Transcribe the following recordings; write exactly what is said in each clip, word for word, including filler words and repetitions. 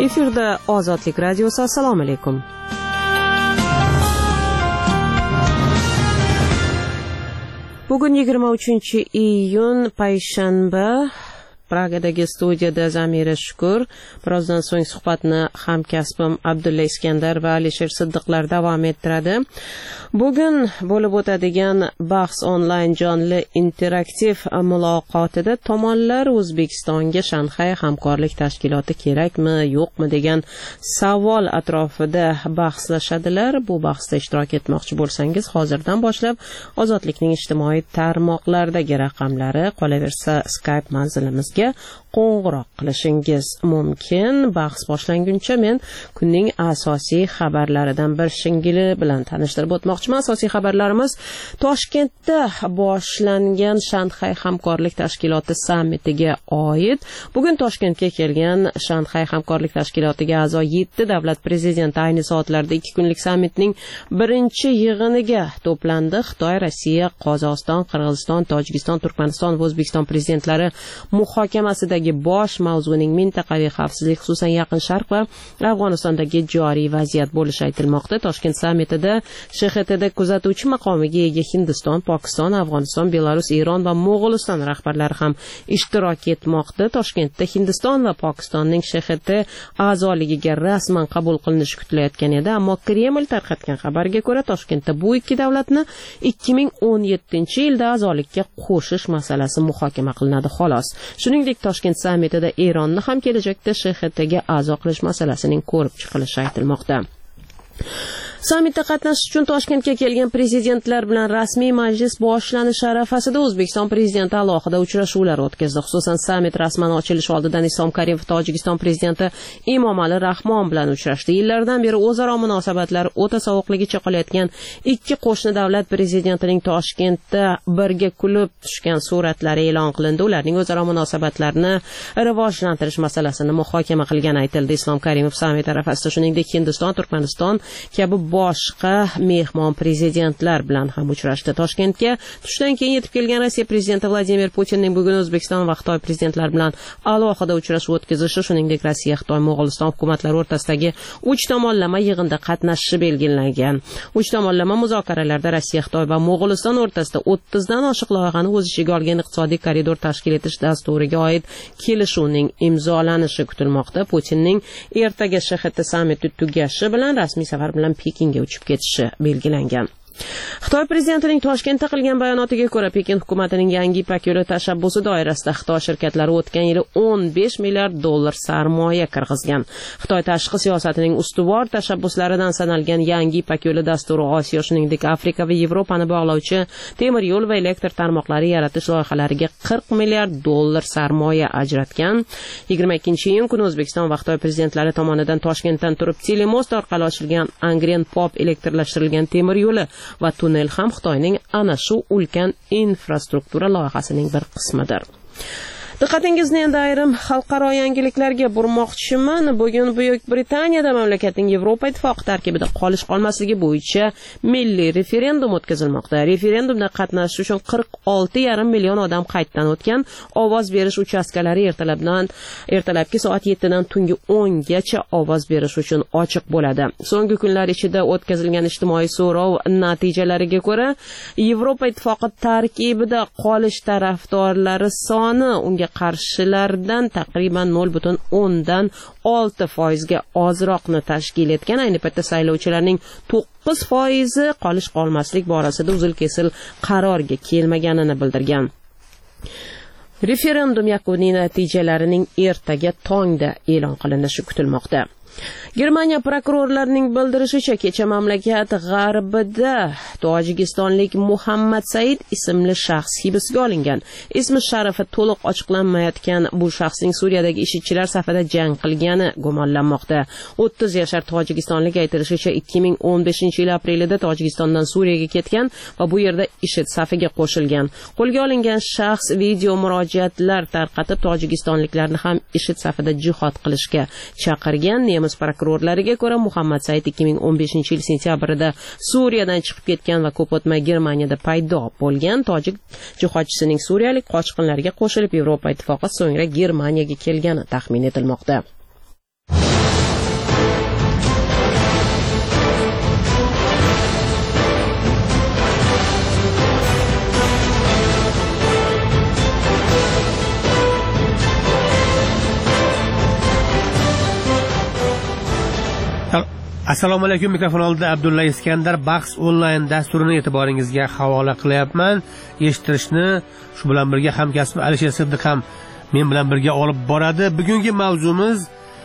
Efirda Ozodlik radiosi. Assalomu alaykum. Bugun yigirma uchinchi iyun payshanba. Pragadagi studiyada Zamira Shukur. Birozdan so'ng suhbatni hamkasbim Abdulla Iskandar va Alisher Siddiqlar davom ettiradi. Bugun bo'lib o'tadigan bahs onlayn jonli interaktiv muloqotida tomonlar O'zbekistonga Shanxay hamkorlik tashkiloti kerakmi, yo'qmi degan savol atrofida bahslashadilar. Bu bahsda ishtirok etmoqchi bo'lsangiz, hozirdan boshlab Ozodlikning ijtimoiy tarmoqlardagi raqamlari, qolaversa Skype manzilimizga qo'ng'iroq qilishingiz mumkin. Bahs boshlanguncha men kunning asosiy xabarlaridan bir shingili bilan tanishtirib o'tmoqchiman. Asosiy xabarlarimiz Toshkentda boshlangan Shanxay hamkorlik tashkiloti sammitiga oid. Bugun Toshkentga kelgan Shanxay hamkorlik tashkilotiga a'zo yetti davlat prezidenti ayni soatlarda ikki kunlik sammitning birinchi yig'iniga to'plandi. Xitoy, Rossiya, Qozog'iston, Qirg'iziston, Tojikiston, Turkmaniston va O'zbekiston prezidentlari muhokamasidagi bosh mavzuning mintaqaviy xavfsizlik, xususan Yaqin Sharq va Afg'onistondagi joriy vaziyat bo'lishi aytilmoqda. Toshkent sammitida Sh X T da kuzatuvchi maqomiga ega Hindiston, Pokiston, Afg'oniston, Belarus, Eron va Mo'g'uliston rahbarlari ham ishtirok etmoqda. Toshkentda Hindiston va Pokistonning Sh X T a'zoligiga rasman qabul qilinishi kutilayotgan edi, ammo Kreml tarqatgan xabarga ko'ra Toshkentda bu ikki davlatni ikki ming o'n yettinchi yilda a'zolikka qo'shish masalasi muhokama qilinadi xolos. Shuningdek, Toshkent sammitida Eronni ham kelajakda Sh X T ga a'zo qilish masalasining ko'rib chiqilishi aytilmoqda. Sammitda qatnashish uchun Toshkentga kelgan prezidentlar bilan rasmiy majlis boshlanishi arafasida O'zbekiston prezidenti alohida uchrashuvlar o'tkazdi. Xususan, sammit rasman ochilishi oldidan Islom Karimov Tojikiston prezidenti Emomali Rahmon bilan uchrashdi. Yillardan beri o'zaro munosabatlari o'ta sovuqligicha qolayotgan ikki qo'shni davlat prezidentining Toshkentda birga kulib tushgan suratlari e'lon qilindi. Ularning o'zaro munosabatlarini rivojlantirish masalasini muhokama qilgani aytildi. Islom Karimov sammit arafasida shuningdek Hindiston, Turkmaniston kabi boshqa mehmon prezidentlar bilan ham uchrashdi. Toshkentga tushdan keyin yetib kelgan Rossiya prezidenti Vladimir Putinning bugun O'zbekiston va Xitoy prezidentlari bilan alohida uchrashuv o'tkazishi, shuningdek Rossiya, Xitoy, Mo'g'uliston hukumatlari o'rtasidagi uch tomonlama yig'inda qatnashishi belgilangan. uch tomonlama muzokaralarda Rossiya, Xitoy va Mo'g'uliston o'rtasida o'ttiz dan oshiq loyihani o'z ichiga olgan iqtisodiy koridor tashkil etish dasturiga oid kelishuvning imzolanishi kutilmoqda. Putinning ertaga Sh X T sammiti tugashi bilan rasmiy safar bilan Pekinga uchib ketishi belgilangan. Xitoy prezidentining Toshkentda qilgan bayonotiga ko'ra, Pekin hukumatining yangi Ipak yo'li tashabbusi doirasida Xitoy shirkatlari o'tgan yili o'n besh milliard dollar sarmoya kirgizgan. Xitoy tashqi siyosatining ustuvor tashabbuslaridan sanalgan yangi Ipak yo'li dasturi Osiyo, shuningdek Afrika va Yevropani bog'lovchi temir yo'l va elektr tarmoqlari yaratish loyihalariga qirq milliard dollar sarmoya ajratgan. yigirma ikkinchi iyun kuni O'zbekiston va Xitoy prezidentlari tomonidan Toshkentdan turib telemost orqali ochilgan Angren Pop elektrlashtirilgan temir yo'li va tunnel ham Xitoyning ana shu ulkan infrastruktura loyihasining bir qismidir. Diqqatingizni endi ayrim xalqaro yangiliklarga burmoqchiman. Bugun Buyuk Britaniyada mamlakatning Yevropa ittifoqi tarkibida qolish qolmasligi bo'yicha milliy referendum o'tkazilmoqda. Referendumda qatnashish uchun qirq olti yarim million odam qayddan o'tgan. Ovoz berish uchastkalari ertalabdan ertalabki soat yettidan tungi o'ngacha ovoz berish uchun ochiq bo'ladi. So'nggi kunlar ichida o'tkazilgan ijtimoiy so'rov natijalariga ko'ra, Yevropa ittifoqi tarkibida qolish tarafdorlari soni unga qarshilardan taqriban nol butun o'ndan olti foizga ozroqni tashkil etgan. Ayni paytda saylovchilarning to'qqiz foizi qolish qolmaslik borasida uzil-kesil qarorga kelmaganini bildirgan. Referendum yakuniy natijalarining ertaga tongda e'lon qilinishi kutilmoqda. Germaniya prokurorlarining bildirishicha, kecha mamlakat g'arbida tojikistonlik Muhammad Said ismli shaxs hibsga olingan. Ismi sharifi to'liq ochiqlanmayotgan bu shaxsning Suriyadagi IShIDchilar safida jang qilgani gumonlanmoqda. o'ttiz yashar tojikistonlik aytilishicha ikki ming o'n beshinchi yil aprelida Tojikistondan Suriyaga ketgan va bu yerda IShID safiga qo'shilgan. Qo'lga olingan shaxs video murojaatlar tarqatib tojikistonliklarni ham IShID safida jihad qilishga chaqirgan. Nemis prokurorlariga ko'ra, Muhammad Said ikki ming o'n beshinchi yil sentyabrida Suriyadan chiqib ketgan va ko'p o'tmay Germaniyada paydo bo'lgan. Tojik jihodchisining suriyalik qochqinlarga qo'shilib Yevropa ittifoqi, so'ngra Germaniyaga kelgani taxmin etilmoqda. Assalomu alaykum. Mikrofon oldida Abdulla Iskandar. Bahs onlayn dasturini e'tiboringizga havola qilyapman. Eshittirishni shu bilan birga hamkasbim Alisher Siddiq ham men bilan birga olib boradi. Bugungi mavzumiz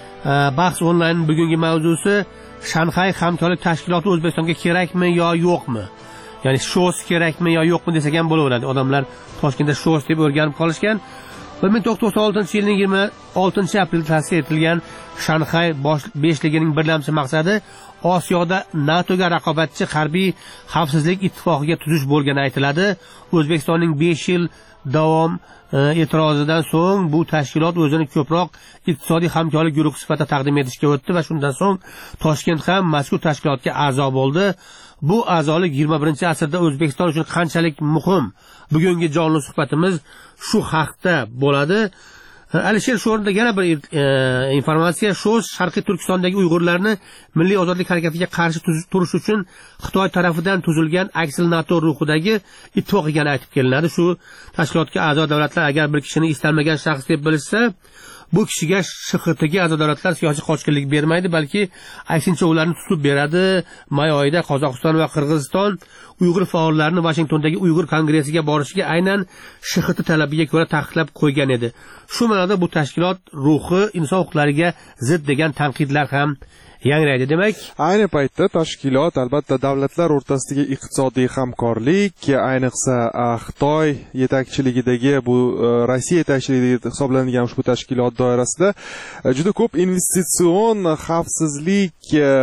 bahs onlayn bugungi mavzusi Shanxay hamkorlik tashkiloti O'zbekistonga kerakmi yo yo'qmi? Ya'ni shows kerakmi yo yo'qmi desak ham bo'laveradi. Odamlar Toshkentda shows deb o'rganib qolishgan. bir ming to'qqiz yuz to'qson oltinchi yilning yigirma oltinchi aprelda ta'sis etilgan Shanxay beshligining birlamchi maqsadi Osiyoda NATOga raqobatchi harbiy xavfsizlik ittifoqiga tuzish bo'lgani aytiladi. O'zbekistonning besh yil davom e'tirozidan so'ng bu tashkilot o'zini ko'proq iqtisodiy hamkorlik guruhi sifatida taqdim etishga o'tdi va shundan so'ng Toshkent ham mazkur tashkilotga a'zo bo'ldi. Bu a'zolik yigirma birinchi asrda O'zbekiston uchun qanchalik muhim? Bugungi jonli suhbatimiz shu haqda bo'ladi. Alisher, shu o'rinda yana bir e, informatsiya. Shows Sharqiy Turkistondagi Uyg'urlarni milliy ozodlik harakatiga qarshi turish uchun Xitoy tarafidan tuzilgan aksil NATO ruhidagi ittifoq ekani aytib kelinadi. Shu tashkilotga a'zo davlatlar agar bir kishini istalmagan shaxs deb bilishsa, bu kishiga Sh X Tga a'zo davlatlar siyosiy qochqinlik bermaydi, balki aksincha ularni tutib beradi. May oyida Qozog'iston va Qirg'iziston Uyg'ur faollarini Vashingtondagi Uyg'ur kongressiga borishiga aynan Sh X T talabiga ko'ra taqiqlab qo'ygan edi. Shu ma'noda bu tashkilot ruhi inson huquqlariga zid degan tanqidlar ham yangraydi. Demak, ayni paytda tashkilot albatta davlatlar o'rtasidagi iqtisodiy hamkorlik, ayniqsa Xitoy yetakchiligidagi bu Rossiya yetakchiligida hisoblanadigan ushbu tashkilot doirasida juda ko'p investitsion xavfsizlik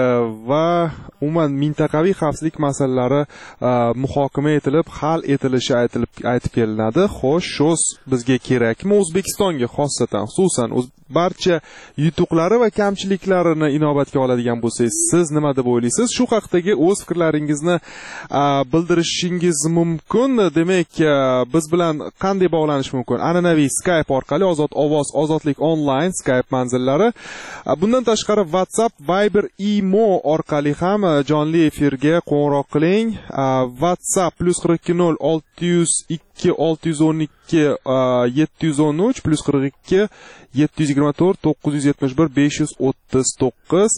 va umuman mintaqaviy xavfsizlik masalalari muhokama etilib, hal etilishi aytilib aytib kelinadi. Xo'sh, shows bizga kerakmi? O'zbekistonga xossatan, xususan barcha yutuqlari va kamchiliklarini inobatga oladigan bo'lsangiz, siz nima deb o'ylaysiz? Shu haqdagi o'z fikrlaringizni bildirishingiz mumkin. Demak, biz bilan qanday bog'lanish mumkin? An'anaviy Skype orqali Ozod ovoz, Ozodlik onlayn Skype manzillari. Bundan tashqari WhatsApp, Viber, Imo orqali ham jonli efirga qo'ng'iroq qiling. WhatsApp plus qirq ikki nol olti yuz ikki olti yuz o'n ikki yetti yuz o'n uch plus qirq ikki yetti yuz yigirma to'rt to'qqiz yuz yetmish bir besh yuz o'ttiz to'qqiz.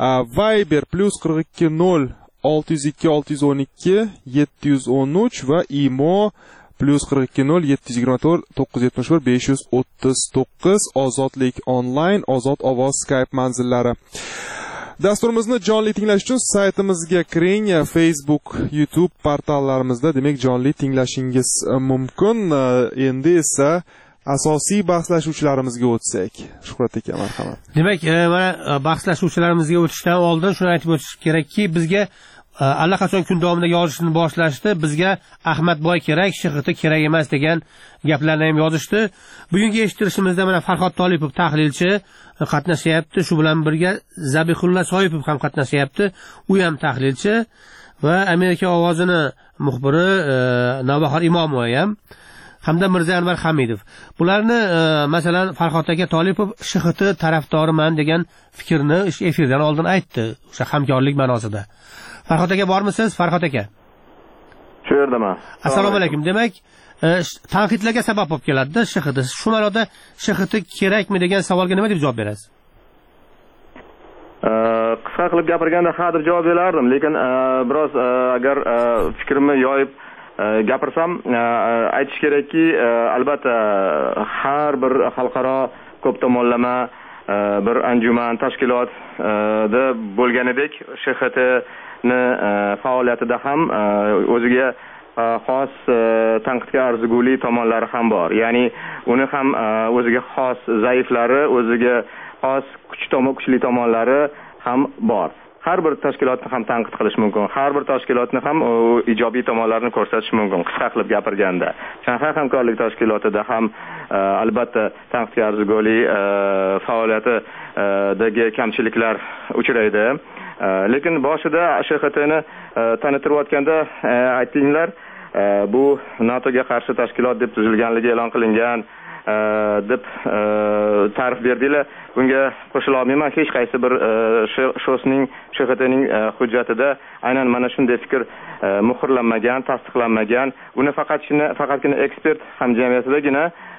Viber plus qirq ikki nol olti yuz ikki olti yuz o'n ikki yetti yuz o'n uch va Imo plus qirq ikki nol yetti yuz yigirma to'rt to'qqiz yuz yetmish bir besh yuz o'ttiz to'qqiz. Ozodlik onlayn, Ozod ovoz Skype manzillari. Dasturimizni jonli tinglash uchun saytimizga kiring. Facebook, YouTube portallarimizda demak jonli tinglashingiz mumkin. Endi esa asosiy bahslashuvchilarimizga o'tsak. Shuhrat aka, marhamat. Demak, mana bahslashuvchilarimizga o'tishdan oldin shuni aytib o'tish kerakki, bizga allaqachon kun davomida yozishni boshlashdi. Bizga Ahmadboy kerak, Sh X T kerak emas degan gaplarni ham yozishdi. Bugungi eshittirishimizda mana Farhod Tolipov tahlilchi qatnashyapti. Shu bilan birga Zabihullo Soipov ham qatnashyapti. U ham tahlilchi va Amerika ovozini muxbiri Navbahor Imomova ham hamda Mirza Anvar Hamidov. Bularni masalan Farhod aka Tolipov Sh X T tarafdoriman degan fikrni efirdan oldin aytdi, o'sha hamkorlik ma'nosida. Farhod aka bormisiz? Farhod aka. Shu yerdaman. Assalomu alaykum. Demak, tanqidlarga sabab bo'lib keladi Sh X T. Shu ma'noda Sh X T kerakmi degan savolga nima deb javob berasiz? Qisqa qilib gapirganda ha deb javob berardim, lekin biroz agar fikrimni yoyib gapirsam, aytish kerakki, albatta har bir xalqaro ko'p tomonlama bir anjuman tashkilotda bo'lganidek Sh X Tni faoliyatida ham o'ziga xos tanqidga arziguli tomonlari ham bor. Ya'ni uni ham o'ziga xos zaiflari, o'ziga xos kuch tomon kuchli tomonlari ham bor. Har bir tashkilotni ham tanqid qilish mumkin. Har bir tashkilotni ham ijobiy tomonlarini ko'rsatish mumkin. Qisqa qilib gapirganda, Shanxay hamkorlik tashkilotida ham albatta tanqidga arziguli faoliyatidagi kamchiliklar uchraydi. Lekin boshida Sh X Tni tanittirayotganda aytinglar, bu NATOga qarshi tashkilot deb tuzilganligi e'lon qilingan deb ta'rif berdinglar. Bunga qo'shila olmayman. Hech qaysi bir shosning Sh X Tning hujjatida aynan mana shunday fikr muhrlanmagan, tasdiqlanmagan. Uni faqatgina faqatgina ekspert hamjamiyatidagina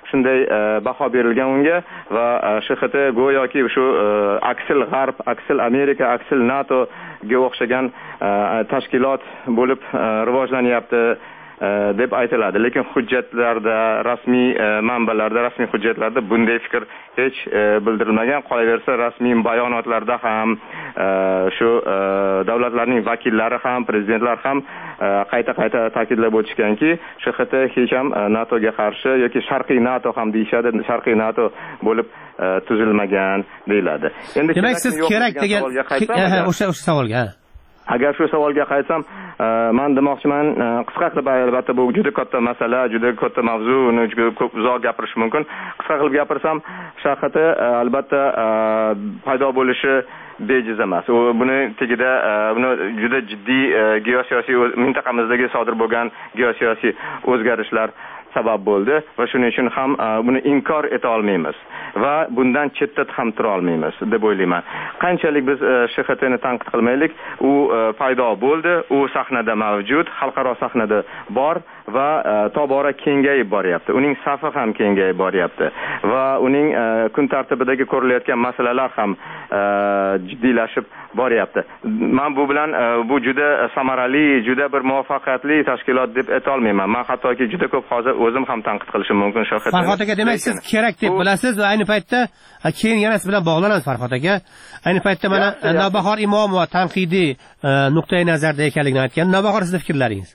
shunday baho berilgan unga va ShXT go'yoki shu aksil g'arb, aksil Amerika, aksil NATOga o'xshagan tashkilot bo'lib rivojlanyapti deb aytiladi, lekin hujjatlarda, rasmiy manbalarda, rasmiy hujjatlarda bunday fikr hech bildirilmagan. Qolaversa, rasmiy bayonotlarda ham shu davlatlarning vakillari ham, prezidentlar ham qayta-qayta ta'kidlab o'tishganki, ShXT hech ham NATOga qarshi yoki Sharqiy NATO ham deyishadi, Sharqiy NATO bo'lib tuzilmagan deyiladi. Endi demak siz kerak degan o'sha o'sha savolga agar shu savolga qaytsam, men demoqchiman, qisqa qilib, albatta bu juda katta masala, juda katta mavzu, uni juda ko'p uzoq gapirish mumkin. Qisqa qilib gapirsam, ShXT albatta paydo bo'lishi bejiz emas. U buni tegida buni juda jiddiy geosiyosiy mintaqamizdagi sodir bo'lgan geosiyosiy o'zgarishlar sabab bo'ldi va shuning uchun ham buni inkor eta olmaymiz va bundan chetda ham tura olmaymiz deb o'ylayman. Qanchalik biz ShXTni tanqid qilmaylik, u paydo bo'ldi, u sahnada mavjud, xalqaro sahnada bor va tobora kengayib boryapti. Uning safi ham kengayib boryapti va uning kun tartibidagi ko'rilayotgan masalalar ham jiddiylashib boryapti. Men bu bilan bu juda samarali, juda bir muvaffaqiyatli tashkilot deb ayta olmayman. Men hattoki juda ko'p hozir o'zim ham tanqid qilishim mumkin ShXT. Farhod aka, demak siz kerak deb bilasiz va ayni paytda keyin yana siz bilan bog'lanamiz Farhod aka. Ayni paytda mana Navbahor Imomova tanqidiy nuqtai nazarda ekanligini aytgan. Navbahor, sizning fikrlaringiz?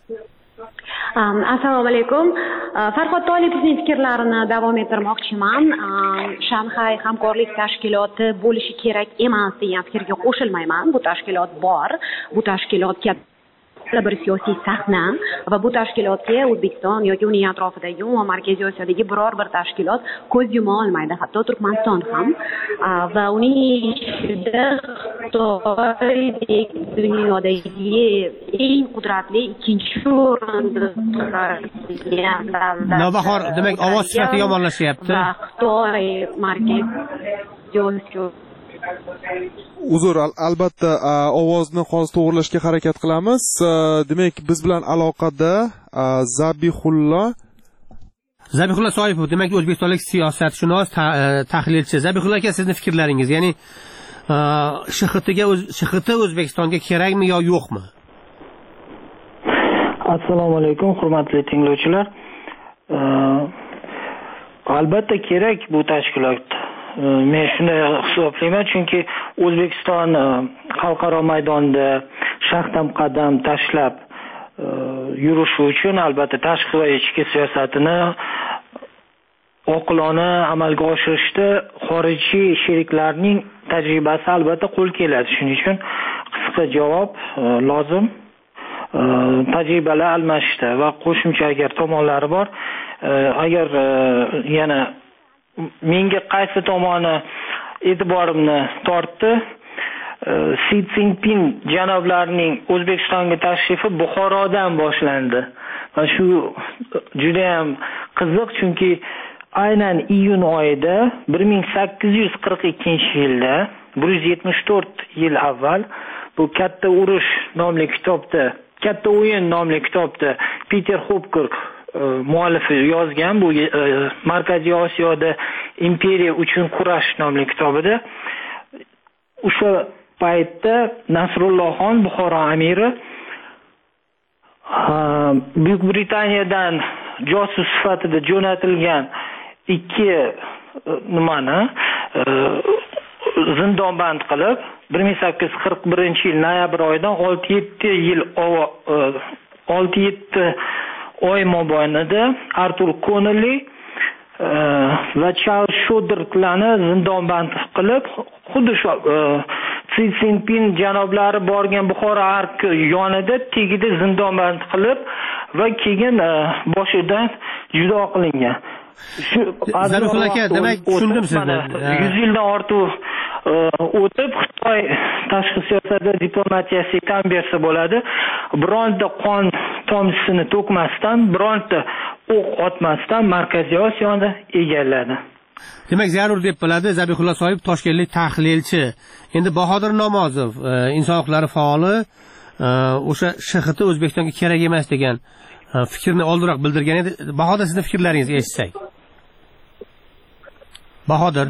Assalomu alaykum. Farhod Tolipovning fikrlarini davom ettirmoqchiman. Shanxay hamkorlik tashkiloti bo'lishi kerak emas degan fikrga qo'shilmayman. Bu tashkilot bor. Bu tashkilot katta bir siyosiy sahna va bu tashkilotga O'zbekiston yoki uning atrofidagi umuman Markaziy Osiyodagi biror bir tashkilot ko'z yuma olmaydi, hatto Turkmaniston ham. Va uning ishida Xitoy dunyodagi eng qudratli ikkinchi o'rinda Navbahor, demak ovoz sifati yomonlashyapti. Xitoy Markaziy Osiyo Uzr, albatta ovozni hozir to'g'rilashga harakat qilamiz. Demak, biz bilan aloqada Zabihullo Zabihullo Soipov, demak o'zbekistonlik siyosatshunos, tahlilchi. Zabihullo aka, sizning fikrlaringiz, ya'ni ShXTga ShXT O'zbekistonga kerakmi yo yo'qmi? Assalomu alaykum, hurmatli tinglovchilar. Albatta kerak bu tashkilot. Men shunday hisoblayman, chunki O'zbekiston xalqaro maydonda shaxdam qadam tashlab yurishi uchun albatta tashqi va ichki siyosatini oqilona amalga oshirishda xorijiy sheriklarning tajribasi albatta qo'l keladi. Shuning uchun qisqa javob lozim. Tajribalar almashishda va qo'shimcha agar tomonlari bor, agar yana menga qaysi tomoni e'tiborimni tortdi, Si Szinpin janoblarining O'zbekistonga tashrifi Buxorodan boshlandi. Va shu juda ham qiziq, chunki aynan iyun oyida bir ming sakkiz yuz qirq ikkinchi yilda, bir yuz yetmish to'rt yil avval, bu Katta urush nomli kitobda, Katta o'yin nomli kitobda Peter Hopkirk muallifi yozgan, bu Markaziy Osiyoda imperiya uchun kurash nomli kitobida o'sha paytda Nasrullohxon Buxoro amiri Buyuk Britaniyadan josus sifatida jo'natilgan ikki nimani zindonband qilib bir ming sakkiz yuz qirq birinchi yil noyabr oyidan olti yetti yil olti yetti oy mobaynida Artur Connelly va Charles Shoddertlarni zindonband qilib, xuddi shu Si Szinpin janoblari borgan Buxoro arki yonida tegida zindonband qilib va keyin boshidan judo qilingan. Shu Zabihullo aka, demak tushundim sizni. yuz yildan ortiq o'tib Xitoy tashqi siyosatda diplomatiyasi tan bersa bo'ladi. Bironta qon tomchisini to'kmasdan, bironta o'q otmasdan Markaziy Osiyoni egalladi. Demak, zarur deb biladi Zabihullo Soipov, toshkentlik tahlilchi. Endi Bahodir Namozov, inson huquqlari faoli, o'sha ShXT O'zbekistonga kerak emas degan fikrni oldinroq bildirgan edi. Bahodir, sizning fikrlaringizni eshitsak. Bahodir.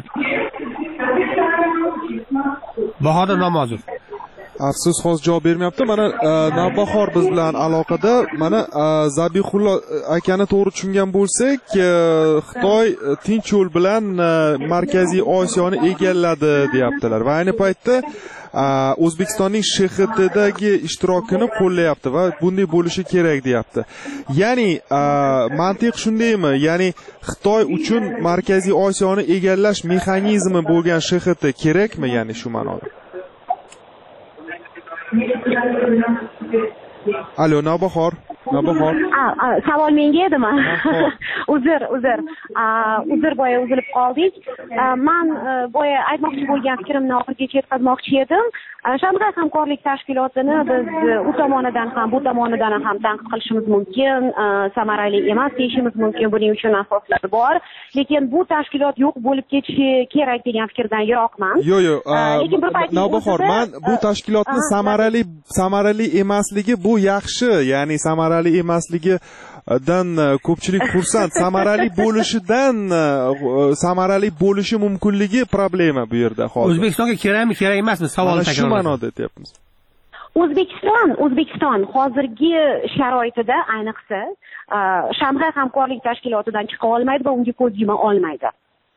Bahodir Namozov. Afsus, hozir javob bermayapti. Mana Navbahor biz bilan aloqada. Mana Zabihullo akani to'g'ri tushungan bo'lsak, Xitoy tinch yo'l bilan Markaziy Osiyoni egalladi deyaptilar va ayni paytda O'zbekistonning Sh X Tdagi ishtirokini qo'llayapti va bunday bo'lishi kerak deyapti. Ya'ni mantiq shundaymi? Ya'ni Xitoy uchun Markaziy Osiyoni egallash mexanizmi bo'lgan Sh X T kerakmi, ya'ni shu ma'noda? Alo, Navbahor. Navbahor. Savol menga edimi? Uzr, uzr. Uzr, boya uzilib qoldik. Men boya aytmoqchi bo'lgan fikrimni oxirigacha yetkazmoqchi edim. Shanxay hamkorlik tashkilotini biz u tomonidan ham, bu tomonidan ham tanqid qilishimiz mumkin, samarali emas deyishimiz mumkin. Buning uchun asoslar bor. Lekin bu tashkilot yo'q bo'lib ketishi kerak degan fikrdan yiroqman. Yo'q, yo'q. Navbahor, men bu tashkilotni samarali samarali emasligi bu yaxshi, ya'ni samarali emasligi dan ko'pchilik xursand. Samarali bo'lishidan samarali bo'lishi mumkinligi problema bu yerda hozir. O'zbekistonga kerakmi, kerak emasmi? Savol takrorlayman. Shu ma'noda aytyapmiz. O'zbekiston, O'zbekiston hozirgi sharoitida ayniqsa Shanxay hamkorlik tashkilotidan chiqa olmaydi va unga ko'z yuma olmaydi.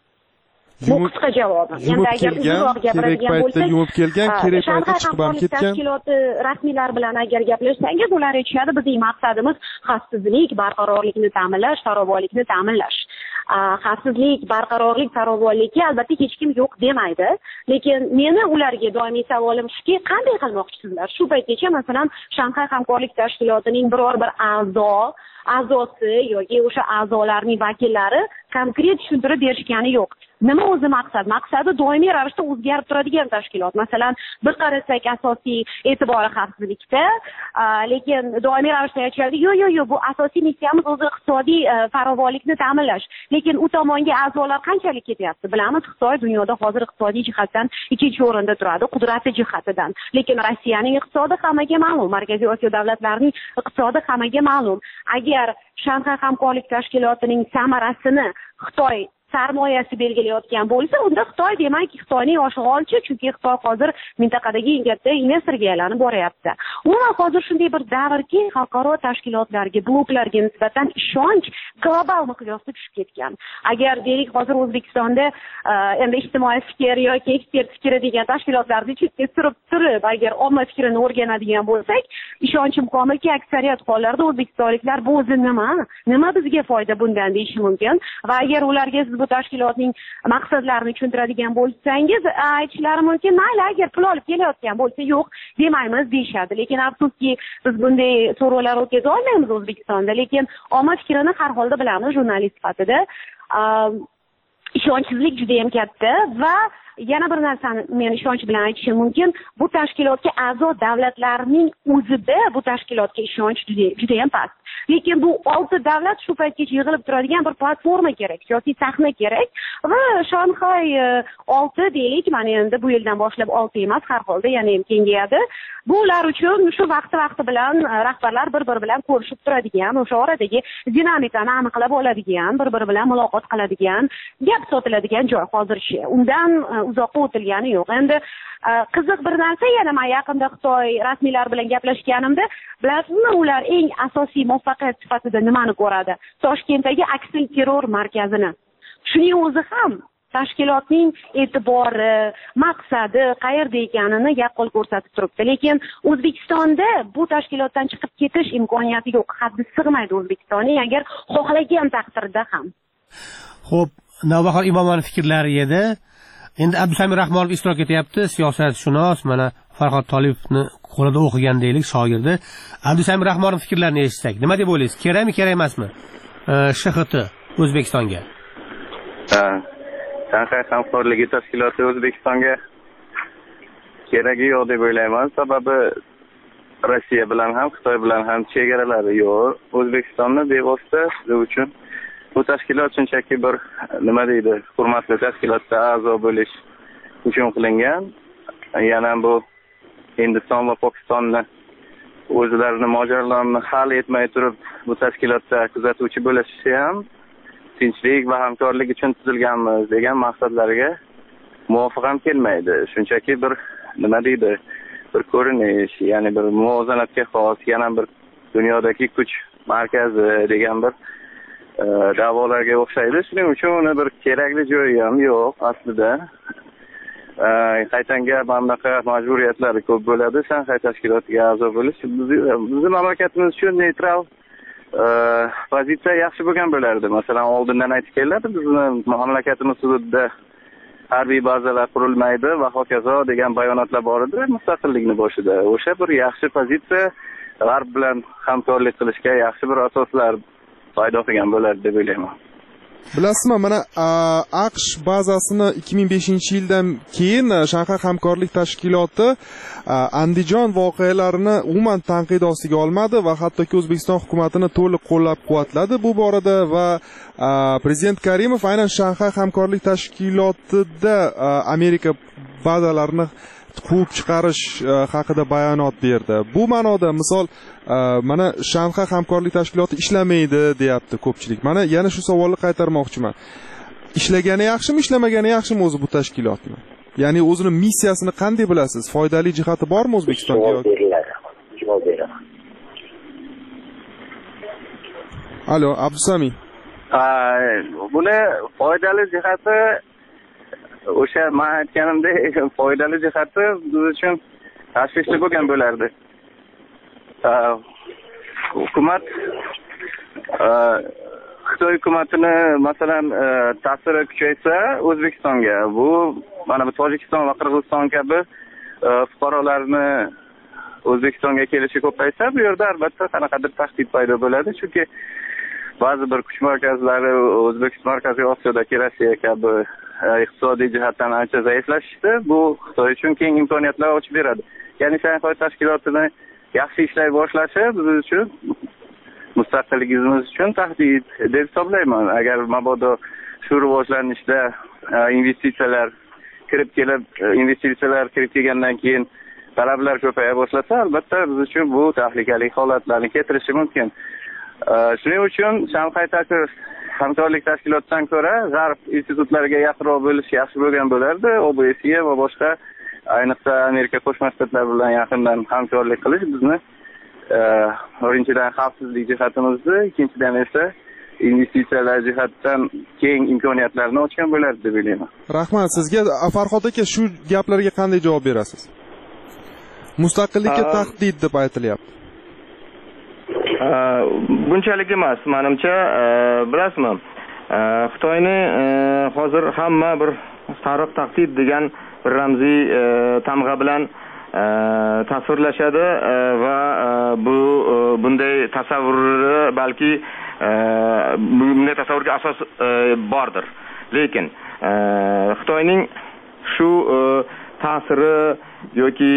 Bu qisqa javobim. Endi agar uzunroq gapiradigan bo'lsak, yumib kelgan, kerak paytda chiqib ham ketgan. Tashkiloti rasmiylar bilan agar gaplashsangiz, ular aytishadi, bizning maqsadimiz xavfsizlik, barqarorlikni ta'minlash, farovonlikni ta'minlash. Xavfsizlik, barqarorlik, farovonlikka albatta hech kim yo'q demaydi. Lekin meni ularga doimiy savolim shuki, qanday qilmoqchisizlar? Shu paytgacha masalan, Shanxay hamkorlik tashkilotining biror bir a'zo a'zosi yoki o'sha a'zolarning vakillari konkret tushuntirib berishgani yo'q. Nima o'zi maqsad? Maqsadi doimiy ravishda o'zgarib turadigan tashkilot. Masalan, bir qarasak asosiy e'tibori xavfsizlikda, lekin doimiy ravishda aytishadi, yo'q, yo'q, yo'q, bu asosiy missiyamiz o'zi iqtisodiy farovonlikni ta'minlash. Lekin u tomonga a'zolar qanchalik ketyapti? Bilamiz, Xitoy dunyoda hozir iqtisodiy jihatdan ikkinchi o'rinda turadi, qudrati jihatidan. Lekin Rossiyaning iqtisodi hammaga ma'lum, Markaziy Osiyo davlatlarining iqtisodi hammaga ma'lum. Agar Shanxay hamkorlik tashkilotining samarasini Xitoy sarmoyasi belgilayotgan bo'lsa, unda Xitoy demak Xitoyning oshig'olchi, chunki Xitoy hozir mintaqadagi eng katta investorga aylanib boryapti. Umuman hozir shunday bir davrki, xalqaro tashkilotlarga, bloklarga nisbatan ishonch global miqyosda tushib ketgan. Agar deylik hozir O'zbekistonda endi ijtimoiy fikr yoki ekspert fikri degan tashkilotlarni chetga surib turib, agar omma fikrini o'rganadigan bo'lsak, ishonchim komilki, aksariyat hollarda o'zbekistonliklar bu o'zi nima, nima bizga foyda bundan deyishi mumkin. Va agar ularga bu tashkilotning maqsadlarini tushuntiradigan bo'lsangiz, aytishlari mumkin, mayli, agar pul olib kelayotgan bo'lsa, yo'q demaymiz deyishadi. Lekin afsuski, biz bunday so'rovlar o'tkaza olmaymiz O'zbekistonda, lekin omma fikrini har holda bilamiz jurnalist sifatida. Ishonchsizlik juda ham katta va yana bir narsani men ishonch bilan aytishim mumkin, bu tashkilotga a'zo davlatlarning o'zida bu tashkilotga ishonch juda ham past. Lekin bu olti davlat shu paytgacha yig'ilib turadigan bir platforma kerak, siyosiy sahna kerak va Shanxay olti deylik, mana endi bu yildan boshlab olti emas, har holda yana ham kengayadi. Bular uchun shu vaqti-vaqti bilan rahbarlar bir-biri bilan ko'rishib turadigan, o'sha oradagi dinamikani aniqlab oladigan, bir-biri bilan muloqot qiladigan, gap sotiladigan joy hozircha. Undan uzoqqa o'tilgani yo'q. Endi qiziq bir narsa, yana men yaqinda Xitoy rasmiylar bilan gaplashganimda, bilasizmi, ular eng asosiy muvaffaqiyat sifatida nimani ko'radi? Toshkentdagi aksilterror markazini. Shuning o'zi ham tashkilotning e'tibori, maqsadi qayerda ekanini yaqqol ko'rsatib turibdi. Lekin O'zbekistonda bu tashkilotdan chiqib ketish imkoniyati yo'q. Haddi sig'maydi O'zbekistonning, agar xohlagan taqdirda ham. Xo'p, Navbahor Imomovaning fikrlari edi. Endi Abdusamir Rahmonov ishtirok etyapti, siyosatshunos, mana Farhod Tolipovni qo'lida o'qigan deylik, shoirdi. Abdusamir Rahmonov fikrlarini eshitsak, nima deb o'ylaysiz? Kerakmi, kerak emasmi? Sh X T O'zbekistonga. Shanxay hamkorligi tashkiloti O'zbekistonga keragi yo'q deb o'ylayman. Sababi Rossiya bilan ham, Xitoy bilan ham chegaralari yo'q. O'zbekistonni bevosita biz uchun bu tashkilot shunchaki bir nima deydi, hurmatli tashkilotda a'zo bo'lish uchun qilingan. Yana bu Hindiston va Pokistonni o'zlarining mojarolarini hal etmay turib bu tashkilotda kuzatuvchi bo'lishi ham tinchlik va hamkorlik uchun tuzilganmiz degan maqsadlarga muvofiq ham kelmaydi. Shunchaki bir nima deydi, bir ko'rinish, ya'ni bir muvozanatga xos, yana bir dunyodagi kuch markazi degan bir e, da'volarga o'xshaydi. Shuning uchun uni bir kerakli joyi ham yo'q aslida. E, qaytanga mana bunaqa majburiyatlari ko'p bo'ladi. Shanxay tashkilotiga a'zo bo'lish bizning mamlakatimiz uchun neytral pozitsiya yaxshi bo'lgan bo'lardi. Masalan, oldindan aytib keladi, bizning mamlakatimiz hududida harbiy bazalar qurilmaydi va hokazo degan bayonotlar bor edi mustaqillikni boshida. O'sha bir yaxshi pozitsiya G'arb bilan hamkorlik qilishga yaxshi bir asoslar paydo qilgan bo'lardi deb o'ylayman. Bilasizmi, mana AQSh bazasini ikki ming beshinchi yildan keyin Shanxay hamkorlik tashkiloti Andijon voqealarini umuman tanqid ostiga olmadi va hattoki O'zbekiston hukumatini to'liq qo'llab-quvvatladi bu borada va prezident Karimov aynan Shanxay hamkorlik tashkilotida Amerika bazalarini quvib chiqarish haqida bayonot berdi. Bu ma'noda misol mana Shanxay hamkorlik tashkiloti ishlamaydi deyapti ko'pchilik. Mana yana shu savolni qaytarmoqchiman. Ishlagani yaxshimi, ishlamagani yaxshimi o'zi bu tashkilotni? Ya'ni o'zining missiyasini qanday bilasiz? Foydali jihati bormi O'zbekistonga? Javob beriladi. Javob beraman. Alo, Abdusami. Buni foydali jihati o'sha men aytganimdek foydali jihati biz uchun tashvishli bo'lgan bo'lardi. Hukumat Xitoy hukumatini masalan ta'siri kuchaysa O'zbekistonga, bu mana bu Tojikiston va Qirg'iziston kabi fuqarolarni O'zbekistonga kelishi ko'paysa, bu yerda albatta qanaqadir tahdid paydo bo'ladi, chunki ba'zi bir kuch markazlari O'zbekiston Markaziy Osiyodagi Rossiya kabi iqtisodiy jihatdan ancha zaiflashdi. Bu Xitoy uchun keng imkoniyatlar ochib beradi. Ya'ni Shanxay tashkilotini yaxshi ishlay boshlashi biz uchun mustaqilligimiz uchun tahdid deb hisoblayman. Agar mabodo shu rivojlanishda investitsiyalar kirib kelib, investitsiyalar kirib kelgandan keyin talablar ko'paya boshlasa, albatta biz uchun bu tahlikali holatlarni keltirishi mumkin. Shuning uchun Shanxay hamkorlik tashkilotidan ko'ra G'arb institutlariga yaqinroq bo'lish yaxshi bo'lgan bo'lardi. O B S E va boshqa, ayniqsa Amerika Qo'shma Shtatlar bilan yaqindan hamkorlik qilish bizni birinchidan xavfsizlik jihatimizni, ikkinchidan esa investitsiyalar jihatdan keng imkoniyatlarni ochgan bo'lardi deb o'ylayman. Rahmat sizga. Farhod aka, shu gaplarga qanday javob berasiz? Mustaqillikka tahdid deb aytilyapti. Bunchalik emas, menimcha, bilasizmi, Xitoyni hozir hamma bir sariq tahdid degan bir ramziy tamg'a bilan tasvirlashadi va bu bunday tasavvurni balki bunday tasavvurga asos bordir. Lekin Xitoyning shu ta'siri yoki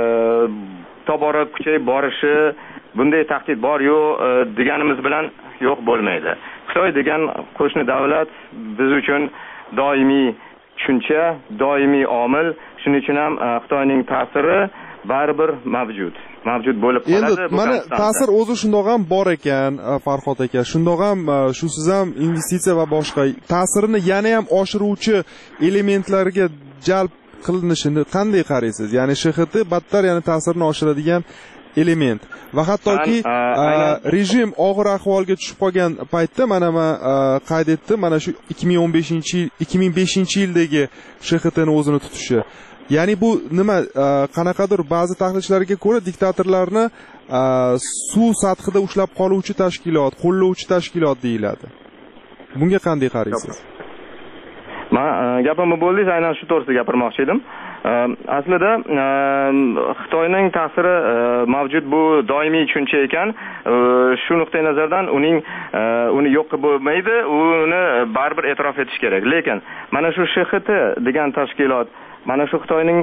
tobora kuchayib borishi, bunday tahdid bor yo'q deganimiz bilan yo'q bo'lmaydi. Xitoy degan qo'shni davlat biz uchun doimiy tushuncha, doimiy omil. Shuning uchun ham Xitoyning ta'siri baribir mavjud. Mavjud bo'lib qoladi. Endi mana ta'sir o'zi shundoq ham bor ekan, Farhod aka. Shundoq ham shusiz ham investitsiya va boshqa ta'sirini yana ham oshiruvchi elementlarga jalb qilinishini qanday qaraysiz? Ya'ni Sh X T battar yana ta'sirini oshiradigan element va hattoki rejim og'ir ahvolga tushib qolgan paytda mana men qayd etdim, mana shu ikki ming o'n beshinchi yil ikki ming beshinchi yildagi Sh X Tni o'zini tutishi. Ya'ni bu nima, qanaqadir ba'zi tahlilchilarga ko'ra diktatorlarni suv sathida ushlab qoluvchi tashkilot, qo'llovchi tashkilot deyiladi. Bunga qanday qaraysiz? Men gapimni bo'ldingiz, aynan shu to'g'risida gapirmoqchi edim. Aslida Xitoyning ta'siri mavjud, bu doimiy tushuncha ekan. Shu nuqtai nazardan uning uni yo'q qilib bo'lmaydi, uni baribir e'tirof etish kerak. Lekin mana shu Sh X T degan tashkilot, mana shu Xitoyning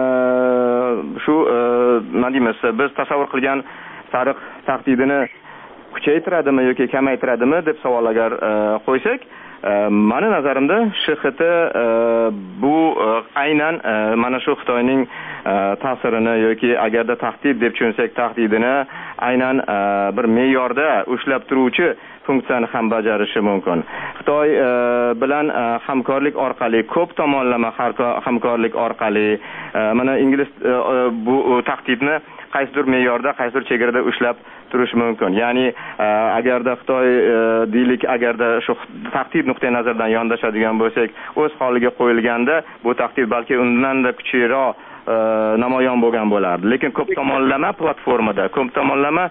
shu nima deymiz, biz tasavvur qilgan sariq tahdidini kuchaytiradimi yoki kamaytiradimi deb savol agar qo'ysak, mani nazarimda Sh X T bu aynan mana shu Xitoyning ta'sirini yoki agarda tahdid deb tushunsak, tahdidini aynan bir me'yorda ushlab turuvchi funksiyani ham bajarishi mumkin. Xitoy bilan hamkorlik orqali, ko'p tomonlama hamkorlik orqali mana ingliz bu tahdidni qaysidir me'yorda, qaysidir chegarada ushlab turish mumkin. Ya'ni agarda Xitoy deylik, agarda shu tahdid nuqtai nazaridan yondashadigan bo'lsak, o'z holiga qo'yilganda bu tahdid balki undan-da kuchliroq namoyon bo'lgan bo'lardi. Lekin ko'p tomonlama platformada, ko'p tomonlama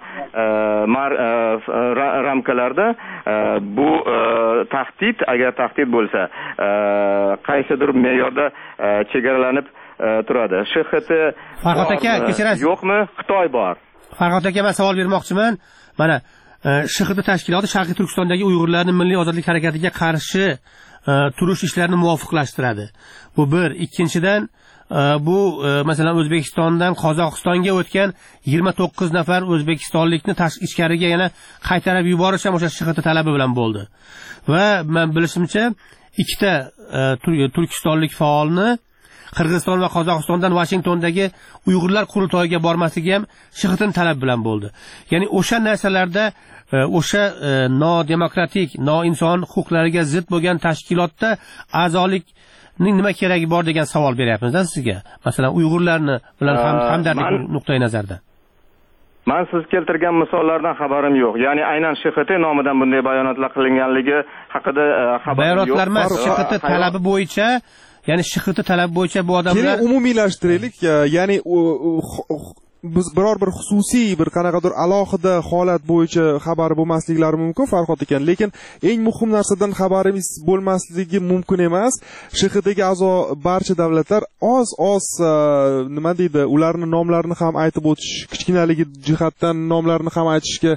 ramkalarda bu tahdid, agar tahdid bo'lsa, qaysidir me'yorda chegaralanib turadi. Sh X T Farhod aka, kechirasiz. Yo'qmi? Xitoy bor. Farhod aka, men savol bermoqchiman. Mana Sh X T tashkiloti Sharqiy Turkistondagi Uyg'urlarning milliy ozodlik harakatiga qarshi turish ishlarini muvofiqlashtiradi. Bu bir. Ikkinchidan, bu masalan O'zbekistondan Qozog'istonga o'tgan yigirma to'qqiz nafar o'zbekistonlikni ichkariga yana qaytarib yuborish ham o'sha Sh X T talabi bilan bo'ldi. Va men bilishimcha, ikkita turkistonlik faolni Qirg'iziston va Qozog'istondan Vashingtondagi Uyg'urlar qurultoyiga bormasligi ham Sh X T talab bilan bo'ldi. Ya'ni o'sha narsalarda o'sha nodemokratik, noinson huquqlariga zid bo'lgan tashkilotda a'zolikning nima keragi bor degan savol beryapmiz-da sizga. Masalan, Uyg'urlarni bilan ham hamdardlik nuqtai nazardan. Men siz keltirgan misollardan xabarim yo'q. Ya'ni aynan Sh X T nomidan bunday bayonotlar qilinganligi haqida xabarim yo'q. Bayonotlar emas, Sh X T talabi bo'yicha, ya'ni Sh X T talab bo'yicha bu odamlar keling umumiylashtiraylik. Ya'ni biz biror bir xususiy bir qanaqadir alohida holat bo'yicha xabar bo'lmasliklari mumkin Farhod ekan, lekin eng muhim narsadan xabarimiz bo'lmasligi mumkin emas. Sh X Tga a'zo barcha davlatlar oz-oz nima deydi, ularning nomlarini ham aytib o'tish, kichkinaligi jihatdan nomlarini ham aytishga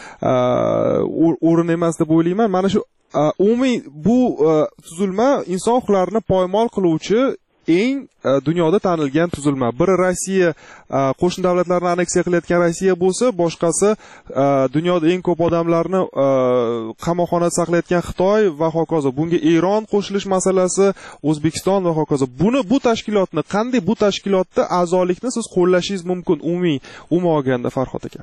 o'rin emas deb o'ylayman. Mana shu umumiy bu tuzilma inson huquqlarini poymol qiluvchi eng dunyoda tanilgan tuzilma. Biri Rossiya, qo'shni davlatlarni aneksiya qilayotgan Rossiya bo'lsa, boshqasi dunyoda eng ko'p odamlarni qamoqxonada saqlayotgan Xitoy va hokazo. Bunga Eron qo'shilish masalasi, O'zbekiston va hokazo. Buni bu tashkilotni, qanday bu tashkilotda a'zolikni siz qo'llashingiz mumkin umumiy umuman olganda Farhod aka?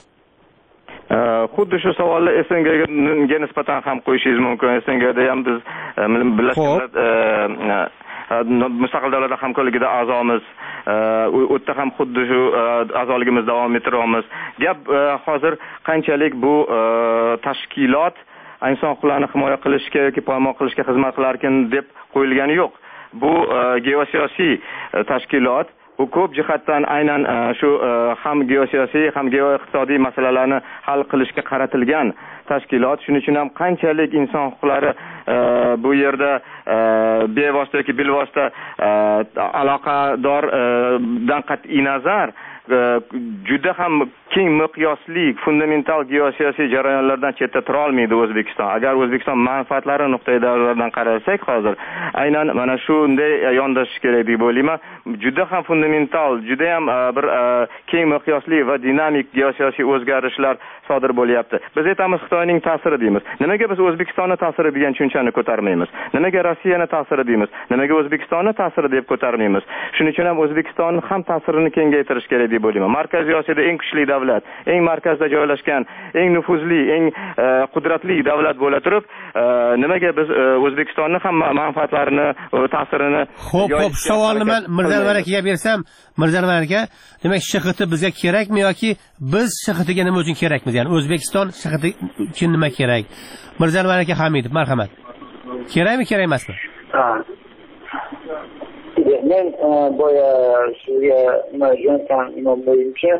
Xuddi shu savolni S N Gga nisbatan ham qo'yishingiz mumkin. S N Gda ham biz Birlashgan Mustaqil davlatlar hamkorligida a'zomiz. U yerda ham xuddi shu a'zoligimizni davom ettiramiz. Gap hozir qanchalik bu tashkilot inson huquqlarini himoya qilishga yoki poymol qilishga xizmat qilarkan deb qo'yilgani yo'q. Bu geosiyosiy tashkilot. Bu ko'p jihatdan aynan shu ham geosiyosiy, ham geoiqtisodiy masalalarni hal qilishga qaratilgan tashkilot. Shuning uchun ham qanchalik inson huquqlari bu yerda bevosita yoki bilvosita aloqadordan qat'iy nazar juda ham keng miqyosli fundamental geosiyosiy jarayonlardan chetda tura olmaydi O'zbekiston. Agar O'zbekiston manfaatlari nuqtai nazaridan qarasak, hozir aynan mana shunday yondashish kerak deb o'ylayman. Juda ham fundamental, juda ham bir keng miqyosli va dinamik geosiyosiy o'zgarishlar sodir bo'lyapti. Biz aytamiz Xitoyning ta'siri deymiz. Nimaga biz O'zbekistonning ta'siri degan tushunchani ko'tarmaymiz? Nimaga Rossiyaning ta'siri deymiz? Nimaga O'zbekistonning ta'siri deb ko'tarmaymiz? Shuning uchun ham O'zbekistonning ham ta'sirini kengaytirish kerak deb o'ylayman. Markaziy Osiyoda eng kuchli davlat, eng markazda joylashgan, eng nufuzli, eng qudratli davlat bo'la turib, nimaga biz O'zbekistonning ham manfaatlarini, ta'sirini Xo'p, xo'p, savolni men Mirzanvar akaga bersam, Mirzanvar aka, demak Sh X T bizga kerakmi yoki biz Sh X Tga nima uchun kerakmiz? Ya'ni O'zbekiston Sh X T uchun nima kerak? Mirzanvar aka Hamidov, marhamat. Kerakmi, kerak emasmi? Men boya sizga nima jo'natgan bo'yicha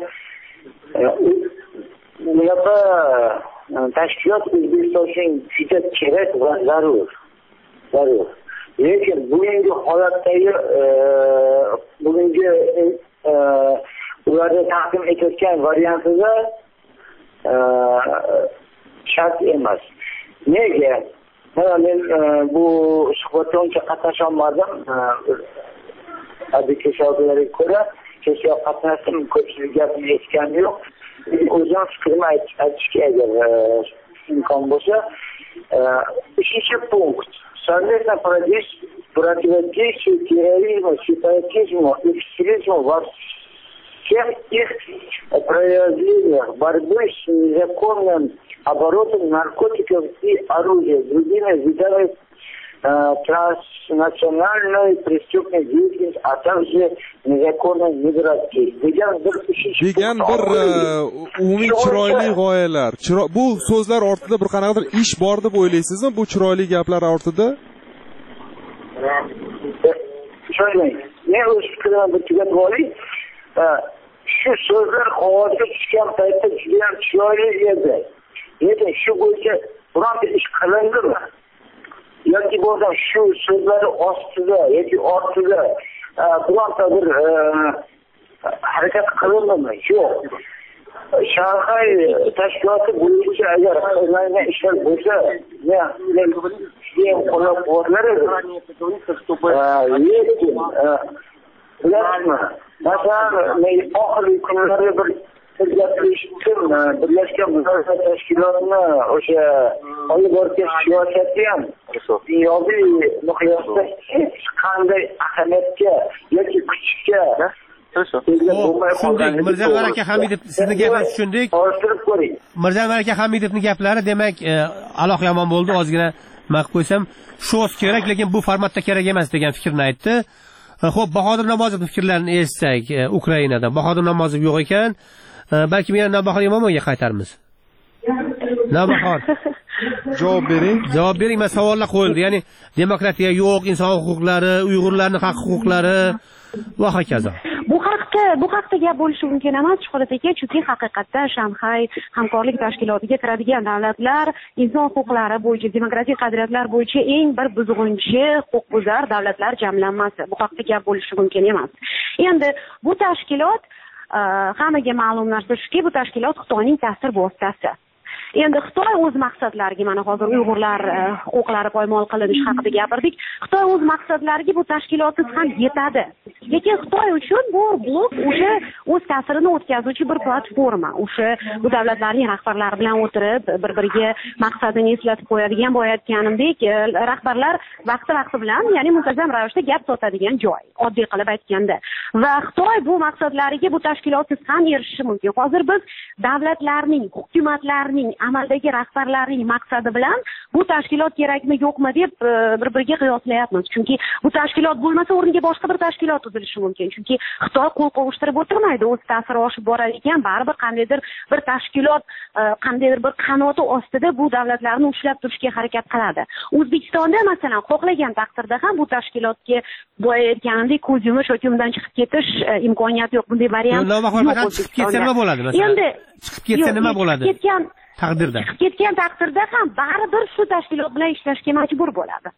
bunaqa tashkilot O'zbekiston uchun juda kerak va zarur. Zarur. Lekin bugungi holatdagi bugungi ularga taqdim etayotgan variantida shart emas. Nega? Mana men bu suhbatda uncha qatnasha olmadim. Adabiyot shogirdlariga ko'ra kecha qatnashdim, ko'pchilik gapni eshitganim yo'q. O'zim fikrimni aytishga agar imkon bo'lsa, uchinchi punkt. Совместно проводить противодействие терроризму, сепаратизму, экстремизму во всех их проявлениях борьбы с незаконным оборота наркотиков и оружия, другими видами транснациональной преступной деятельности, а также незаконной миграции. degan bir degan bir umumiy chiroyli g'oyalar. Bu so'zlar ortida bir qanaqadir ish bor deb o'ylaysizmi? Bu chiroyli gaplar ortida? Tushunmang. Men o'z fikrimni bir tugatib olay. Shu so'zlar qog'ozga tushgan paytda juda ham chiroyli edi. Lekin shu bo'yicha bironta ish qilindimi? yoki bo'lmasa shu so'zlar ostida yoki ortida bironta bir harakat qilindimi? Yo'q. Shanxay tashkiloti bo'yicha agar qilingan ishlar bo'lsa, men judayam qo'llab-quvvatlar edim. Lekin bilasizmi, masalan, men oxirgi kunlarda bir birlashishdim, birlashgan muzofar tashkilotini o'sha olib borgan siyosati ham dunyoviy miqyosda hech qanday ahamiyatga yoki kuchga tushundik. Mirzaanvar aka Hamidov sizni gapini tushundik. Mirzaanvar aka Hamidovning gaplari demak aloq yomon bo'ldi, ozgina nima qilib qo'ysam, sho'z kerak, lekin bu formatda kerak emas degan fikrni aytdi. Xo'p, Bahodir Namozovning fikrlarini eshitsak, Ukrainadan Bahodir Namozov yo'q ekan, balki men Navbahor Imomovga qaytarmiz. Navbahor javob bering. Javob bering, men savollar qo'yildi. Ya'ni demokratiya yo'q, inson huquqlari, Uyg'urlarning haq huquqlari va hokazo. Bu haqda bu haqda gap bo'lishi mumkin emas, Shuhrat aka, chunki haqiqatda Shanxay hamkorlik tashkilotiga kiradigan davlatlar inson huquqlari bo'yicha, demokratik qadriyatlar bo'yicha eng bir buzg'unchi, huquqbuzar davlatlar jamlanmasi. Bu haqda gap bo'lishi mumkin emas. Endi bu tashkilot hammaga ma'lum narsa shuki, bu tashkilot Xitoyning ta'sir vositasi. Endi Xitoy o'z maqsadlariga, mana hozir Uyg'urlar huquqlari poymol qilinishi haqida gapirdik. Xitoy o'z maqsadlariga bu tashkilotsiz ham yetadi. Lekin Xitoy uchun bu blok o'sha o'z ta'sirini o'tkazuvchi bir platforma. O'sha bu davlatlarning rahbarlari bilan o'tirib, bir-biriga maqsadini eslatib qo'yadigan, bo'layotganimdek, rahbarlar vaqti-vaqti bilan, ya'ni muntazam ravishda gap sotadigan joy, oddiy qilib aytganda. Va Xitoy bu maqsadlariga bu tashkilotsiz ham erishishi mumkin. Hozir biz davlatlarning, hukumatlarning, amaldagi rahbarlarning maqsadi bilan bu tashkilot kerakmi yo'qmi deb bir-biriga qiyoslayapmiz. Chunki bu tashkilot bo'lmasa o'rniga boshqa bir tashkilot tuzilishi mumkin. Chunki Xitoy qo'l qovushtirib o'tirmaydi, o'z ta'siri oshib borar ekan, baribir qandaydir bir tashkilot, qandaydir bir qanoti ostida bu davlatlarni ushlab turishga harakat qiladi. O'zbekistonda masalan xohlagan taqdirda ham bu tashkilotga bo'layotganidek ko'z yumish yoki undan chiqib ketish imkoniyati yo'q. Bunday variant yo'q. Chiqib ketsa nima bo'ladi masalan? Endi chiqib ketsa nima bo'ladi? Ketgan taqdirda. Chiqib ketgan taqdirda ham baribir shu tashkilot bilan ishlashga majbur bo'ladi.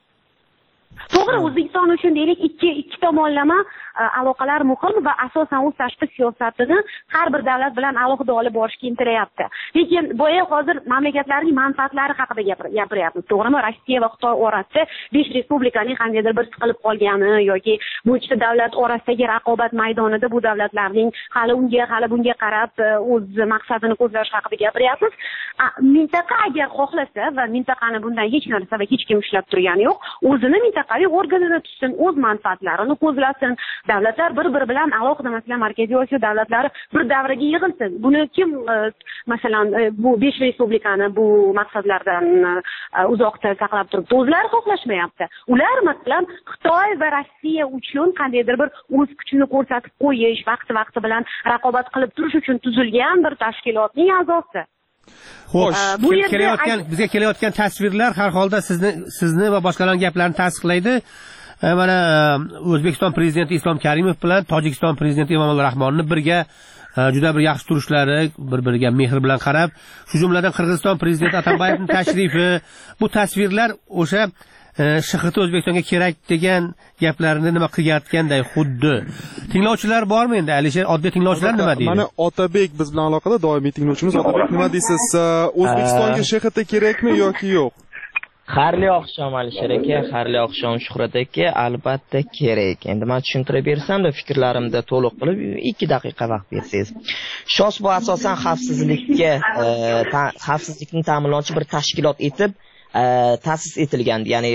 To'g'ri, O'zbekiston uchun deylik ikki ikki tomonlama aloqalar muhim va asosan o'z tashqi siyosatini har bir davlat bilan alohida olib borishga intilayapti. Lekin boya hozir mamlakatlarning manfaatlari haqida gapiryapmiz. To'g'rimi? Rossiya va Xitoy orasida besh respublikaning qandaydir bir siqilib qolgani yoki bu ikkita davlat orasidagi raqobat maydonida bu davlatlarning hali unga, hali bunga qarab o'z maqsadini ko'zlash haqida gapiryapmiz. Mintaqa agar xohlasa va mintaqani bundan hech narsa va hech kim ushlab turgani yo'q, o'zini mintaqaviy organini tutsin, o'z manfaatlarini ko'zlasin. Davlatlar bir-biri bilan alohida, masalan, Markaziy Osiyo davlatlari bir davraga yig'ilsin. Buni kim masalan bu besh respublikani bu maqsadlardan uzoqda saqlab turibdi? O'zlari xohlashmayapti. Ular masalan Xitoy va Rossiya uchun qandaydir bir o'z kuchini ko'rsatib qo'yish, vaqti-vaqti bilan raqobat qilib turish uchun tuzilgan bir tashkilotning a'zosi. Xo'sh, bu kelayotgan bizga kelayotgan tasvirlar har holda sizni sizni va boshqalarning gaplarini tasdiqlaydi. Mana O'zbekiston prezidenti Islom Karimov bilan Tojikiston prezidenti Emomali Rahmonni birga juda bir yaxshi turishlari, bir-biriga mehr bilan qarab, shu jumladan Qirg'iziston prezidenti Atambayevning tashrifi, bu tasvirlar o'sha S H T O'zbekistonga kerak degan gaplarni nima qilayotganday xuddi. Tinglovchilar bormi endi? Alisher, oddiy tinglovchilar nima deydi? Mana Otabek biz bilan aloqada, doimiy tinglovchimiz. Otabek, nima deysiz? O'zbekistonga S H T kerakmi yoki yo'q? Xayrli oqshom Alisher aka, xayrli oqshom Shuhrat aka, albatta kerak. Endi men tushuntirib bersam-da, fikrlarimda to'liq qilib ikki daqiqa vaqt bersangiz. SHOS bu asosan xavfsizlikka, xavfsizlikni ta'minlovchi bir tashkilot etib ta'sis etilgandi, ya'ni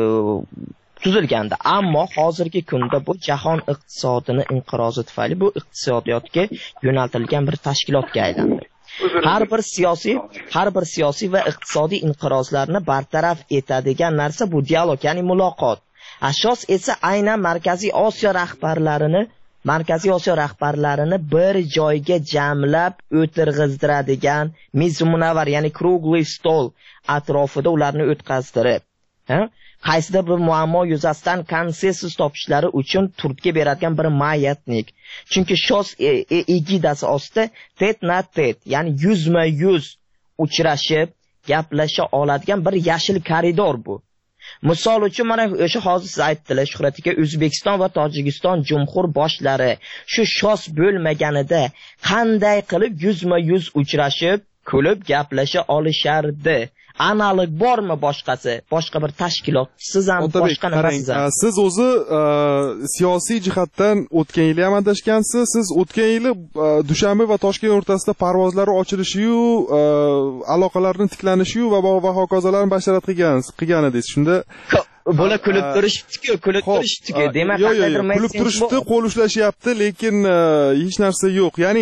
tuzilgandi. Ammo hozirgi kunda bu jahon iqtisodini inqirozi tufayli bu iqtisodiyotga yo'naltirilgan bir tashkilotga aylandi. Har bir siyosiy, har bir siyosiy va iqtisodiy inqirozlarni bartaraf etadigan narsa bu dialog, ya'ni muloqot. Asos esa aynan Markaziy Osiyo rahbarlarini Markaziy Osiyo rahbarlarini bir joyga jamlab o'tirg'izdiradigan miz-munavvar, ya'ni kruglый stol atrofida ularni o'tkazdirib, ha? Qaysidir bir muammo yuzasidan konsensus topishlari uchun turtki beradigan bir mayatnik. Chunki shos egidasi ostida tet-na-tet, ya'ni yuzma-yuz uchrashib, gaplasha oladigan bir yashil koridor bu. Misol uchun mana o'sha hozir siz aytdilar, Shuhrat aka, O'zbekiston va Tojikiston jumhur boshlari shu shos bo'lmaganida qanday qilib yuzma-yuz uchrashib, kulib gaplasha olishardi? Analog bormi boshqasi? Boshqa bir tashkilot, siz ham boshqa nimasiz? Siz o'zi siyosiy jihatdan o'tgan yil ham adashgansiz. Siz o'tgan yili Dushanbe va Toshkent o'rtasida parvozlar ochilishi-yu, aloqalarning tiklanishiyu va va hokazolarni bashorat qilgansiz, qilgan edingiz. Shunda Bo'la kulib turishibdi-ku, kulib turishibdi-ku. Demak, qandaydir kulib turishibdi, qo'l ushlashyapti, lekin hech narsa yo'q. Ya'ni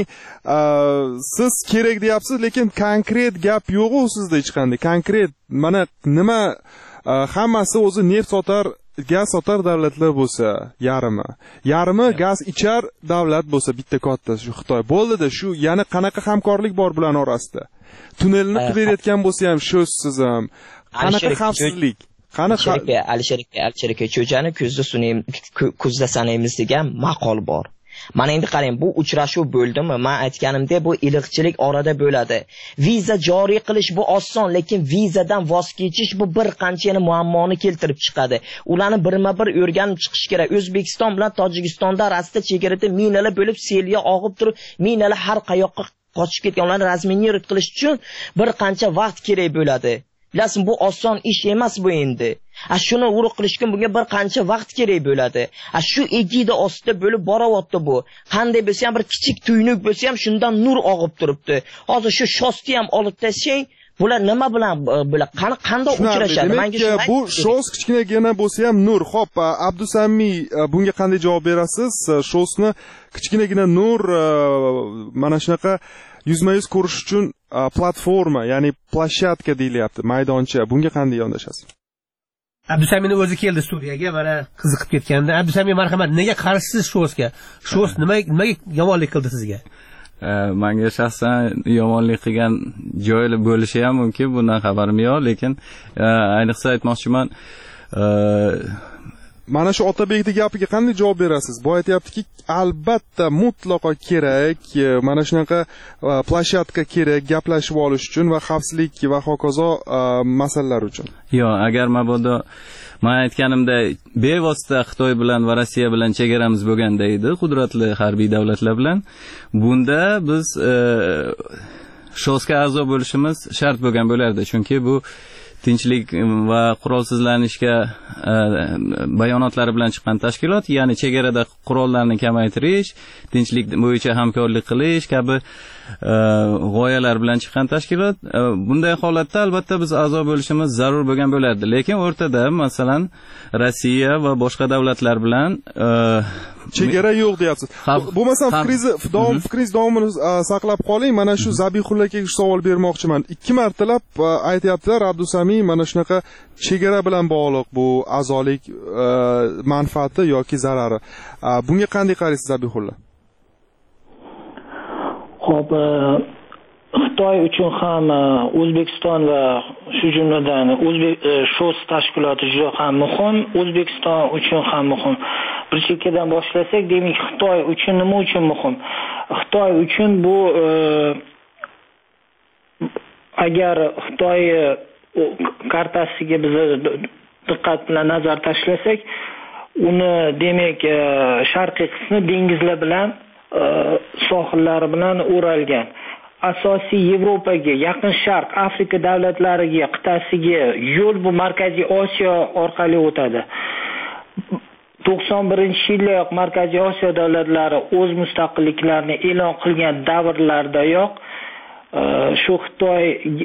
siz kerak deyapsiz, lekin konkret gap yo'q-ku sizda hech qanday. Konkret mana nima, hammasi o'zi neft sotar, gaz sotar davlatlar bo'lsa, yarimi. Yarimi gaz ichar davlat bo'lsa, bitta katta shu Xitoy. Bo'ldi-da, shu yana qanaqa hamkorlik bor bular orasida? Tunnelni qilib berayotgan bo'lsa ham shusiz ham. Qanaqa xavfsizlik? Qani Alisher aka, Alisher aka, cho'jani kuzda sunaymiz, kuzda sanaymiz degan maqol bor. Mana endi qarang, bu uchrashuv bo'ldimi? Men aytganimdek, bu iliqchilik orada bo'ladi. Viza joriy qilish bu oson, lekin vizadan voz kechish bu bir qancha yana muammoni keltirib chiqadi. Ularni birma-bir o'rganib chiqish kerak. O'zbekiston bilan Tojikistonda rasta chegarada minalar bo'lib, selga og'ib turib, minalar har qayoqqa qochib ketganlarni razminировать qilish uchun bir qancha vaqt kerak bo'ladi. Bilasizmi, bu oson ish emas bu endi. A shuni urug' qilishga bunga bir qancha vaqt kerak bo'ladi. A shu egida ostida bo'lib boryapti bu. Qanday bo'lsa ham bir kichik tuynuk bo'lsa ham shundan nur og'ib turibdi. Hozir shu shosni ham olib tashlang, bular nima bilan bular qanday uchrashadi? Menga bu shos kichkinagina bo'lsa ham nur. Xo'p, Abdusamiy bunga qanday javob berasiz? Shosni kichkinagina nur mana shunaqa yuzma-yuz ko'rish uchun platforma, ya'ni plashatka deyilyapti, maydoncha. Bunga qanday yondashasiz? Abdusamiyning o'zi keldi studiyaga, mana qiziqib ketganda. Abdusamiy, marhamat, nega qarshisiz shosga? Shos nima nimaga yomonlik qildi sizga? Menga shaxsan yomonlik qilgan joyi bo'lishi ham mumkin, bundan xabarim yo'q, lekin ayniqsa aytmoqchiman, mana shu Otabekning gapiga qanday javob berasiz? Bu aytayaptiki, albatta mutlaqo kerak, mana shunaqa plashatka kerak gaplashib olish uchun va xavfsizlik va hokazo masalalar uchun. Yo'q, agar mabodo men aytganimda bevosita Xitoy bilan va Rossiya bilan chegaramiz bo'lganda edi, qudratli harbiy davlatlar bilan, bunda biz shosga a'zo bo'lishimiz shart bo'lgan bo'lardi, chunki bu tinchlik va qurolsizlanishga bayonotlari bilan chiqqan tashkilot, ya'ni chegarada qurollarni kamaytirish, tinchlik bo'yicha hamkorlik qilish kabi g'oyalar bilan chiqqan tashkilot. Bunday holatda albatta biz a'zo bo'lishimiz zarur bo'lgan bo'lardi, lekin o'rtada masalan Rossiya va boshqa davlatlar bilan chegara yo'q deyapsiz. Bo'lmasam fikringizni davom fikringiz davomini saqlab qoling. Mana shu Zabihullaga savol bermoqchiman. Ikki martalab aytayaptilar Abdusamiy, mana shunaqa chegara bilan bog'liq bu a'zolik manfaati yoki zarari. Bunga qanday qaraysiz Zabihulla? Xo'p, Xitoy uchun ham O'zbekiston va shu jumladan O'zbek shos tashkiloti juda ham muhim, O'zbekiston uchun ham muhim. Bir chekkadan boshlasak, demak Xitoy uchun nima uchun muhim? Xitoy uchun bu agar Xitoy kartasiga biz diqqat bilan nazar tashlasak, uni demak sharqiy qismi dengizlar bilan sohillari bilan o'ralgan. Asosiy Yevropaga, Yaqin Sharq, Afrika davlatlariga, qit'asiga yo'l bu Markaziy Osiyo orqali o'tadi. to'qson birinchi yildayoq Markaziy Osiyo davlatlari o'z mustaqilliklarini e'lon qilgan davrlardayoq shu Xitoy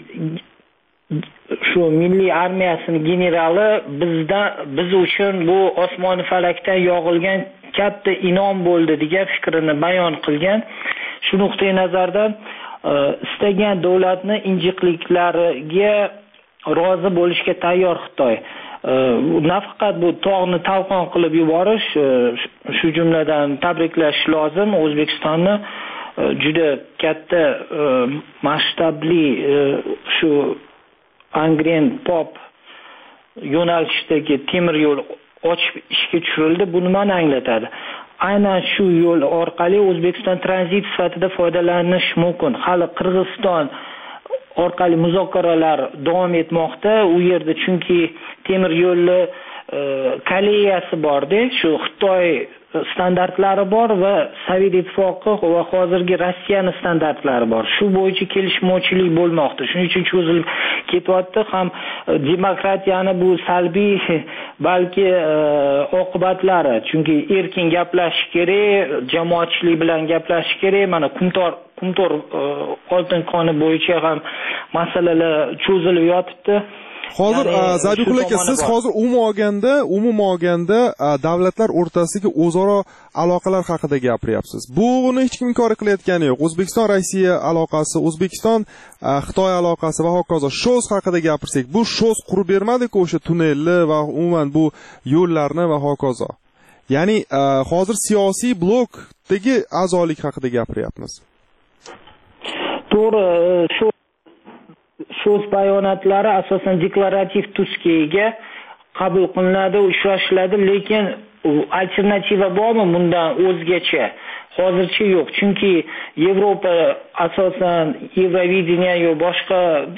shu milliy armiyasining generali bizda biz uchun bu osmoni falakdan yog'ilgan katta inom bo'ldi degan fikrini bayon qilgan. Shu nuqtai nazardan istagan davlatni injiqliklariga rozi bo'lishga tayyor Xitoy. Nafaqat bu tog'ni talqon qilib yuborish, shu jumladan tabriklash lozim O'zbekistonni juda katta masshtabli shu Angren Pop yo'nalishdagi temir yo'l ochib ishga tushirildi. Bu nimani anglatadi? Aynan shu yo'l orqali O'zbekiston tranzit sifatida foydalanish mumkin. Hali Qirg'iziston orqali muzokaralar davom etmoqda. U yerda chunki temir yo'lni koleyasi bor-da, shu Xitoy standartlari bor va Sovet ittifoqi va hozirgi Rossiyaning standartlari bor. Shu bo'yicha kelishmovchilik bo'lmoqda. Shuning uchun cho'zilib ketyapti. Ham demokratiyani bu salbiy balki oqibatlari, chunki erkin gaplashish kerak, jamoatchilik bilan gaplashish kerak. Mana Qumtor Qumtor oltin koni bo'yicha ham masalalar cho'zilib yotibdi. Hozir Zabihullo aka, siz hozir umuman olganda, umuman olganda davlatlar o'rtasidagi o'zaro aloqalar haqida gapiryapsiz. Buni hech kim inkor qilayotgani yo'q. O'zbekiston Rossiya aloqasi, O'zbekiston Xitoy aloqasi va hokazo. Sho's haqida gapirsak, bu sho's qurib bermadi-ku o'sha tunnelni va umuman bu yo'llarni va hokazo. Ya'ni hozir siyosiy blokdagi a'zolik haqida gapiryapmiz. To'g'ri, shu so'z bayonotlari asosan deklarativ tusga ega qabul qilinadi, uchrashiladi, lekin alternativa bormi bundan o'zgacha? Hozircha yo'q. Chunki Yevropa asosan Yevrovideniya yo boshqa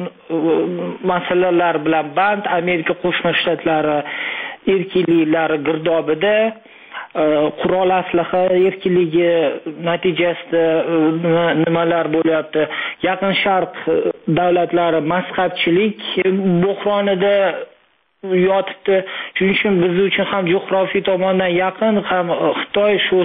masalalar bilan band, Amerika Qo'shma Shtatlari erkinliklari girdobida qurol aslaha erkinligi natijasida nimalar bo'lyapti? Yaqin Sharq davlatlari mazhabchilik bo'hronida yotibdi. Shuning uchun biz uchun ham jo'g'rofiy tomondan yaqin, ham Xitoy shu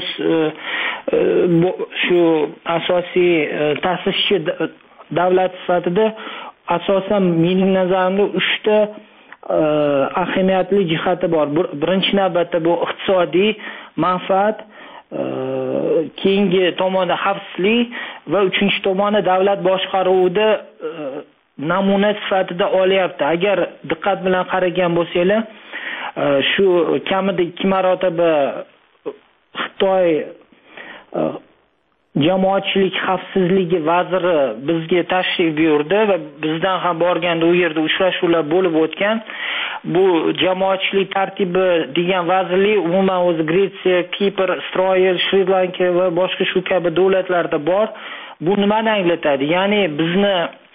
shu asosiy ta'sischi davlat sifatida asosan mening nazarimda uchta ahamiyatli jihati bor. Birinchi navbatda bu iqtisodiy manfaat, keyingi tomonda xavfsizlik va uchinchi tomonda davlat boshqaruvida namuna sifatida olyapti. Agar diqqat bilan qaragan bo'lsanglar, shu kamida ikki marotaba Xitoy jamoatchilik xavfsizligi vaziri bizga tashrif buyurdi va bizdan ham borganda u yerda uchrashuvlar bo'lib o'tgan. Bu jamoatchilik tartibi degan vazirlik umuman o'zi Gretsiya, Kipr, Isroil, Shri Lanka va boshqa shu kabi davlatlarda bor. Bu nimani anglatadi? Ya'ni bizni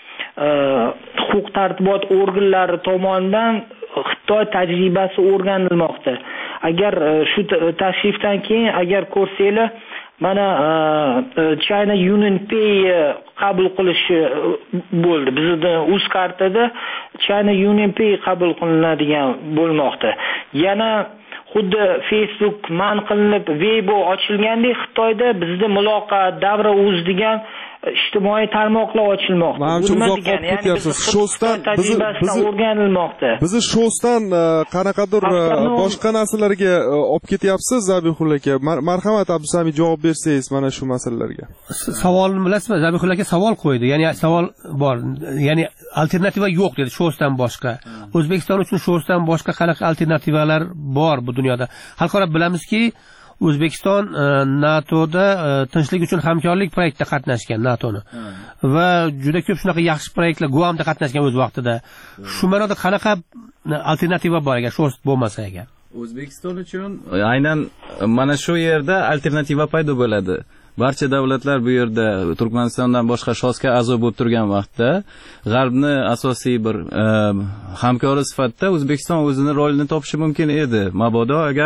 huquq tartibot organlari tomonidan Xitoy tajribasi o'rganilmoqda. Agar shu tashrifdan keyin agar ko'rsanglar, mana China Union Pay qabul qilishi bo'ldi. Bizda uz kartada China Union Pay qabul qilinadigan bo'lmoqda. Yana xuddi Facebook man qilinib Weibo ochilgandek Xitoyda bizda muloqot davra uz degan ijtimoiy tarmoqlar ochilmoqda. Nima degani? Ya'ni shosdan bizni o'rganilmoqda. Bizni shosdan qanaqadir boshqa narsalarga olib ketyapsiz, Zabihullo aka. Marhamat, Abdusamid javob bersangiz mana shu masalalarga. Savolni bilasizmi? Zabihullo aka savol qo'ydi. Ya'ni savol bor. Ya'ni alternativa yo'q dedi shosdan boshqa. O'zbekiston uchun shosdan boshqa qanaqa alternativalar bor bu dunyoda? Xalqaro bilamizki, O'zbekiston NATOda tinchlik uchun hamkorlik proyektida qatnashgan, NATOni. Va juda ko'p shunaqa yaxshi proyektlar Guamda qatnashgan o'z vaqtida. Shu ma'noda qanaqa alternativa bor agar shu bo'lmasa agar? O'zbekiston uchun aynan mana shu yerda alternativa paydo bo'ladi. Barcha davlatlar bu yerda Turkmanistondan boshqa shosga a'zo bo'lib turgan vaqtda G'arbni asosiy bir hamkori sifatida O'zbekiston o'zining rolini topishi mumkin edi. Mabodo agar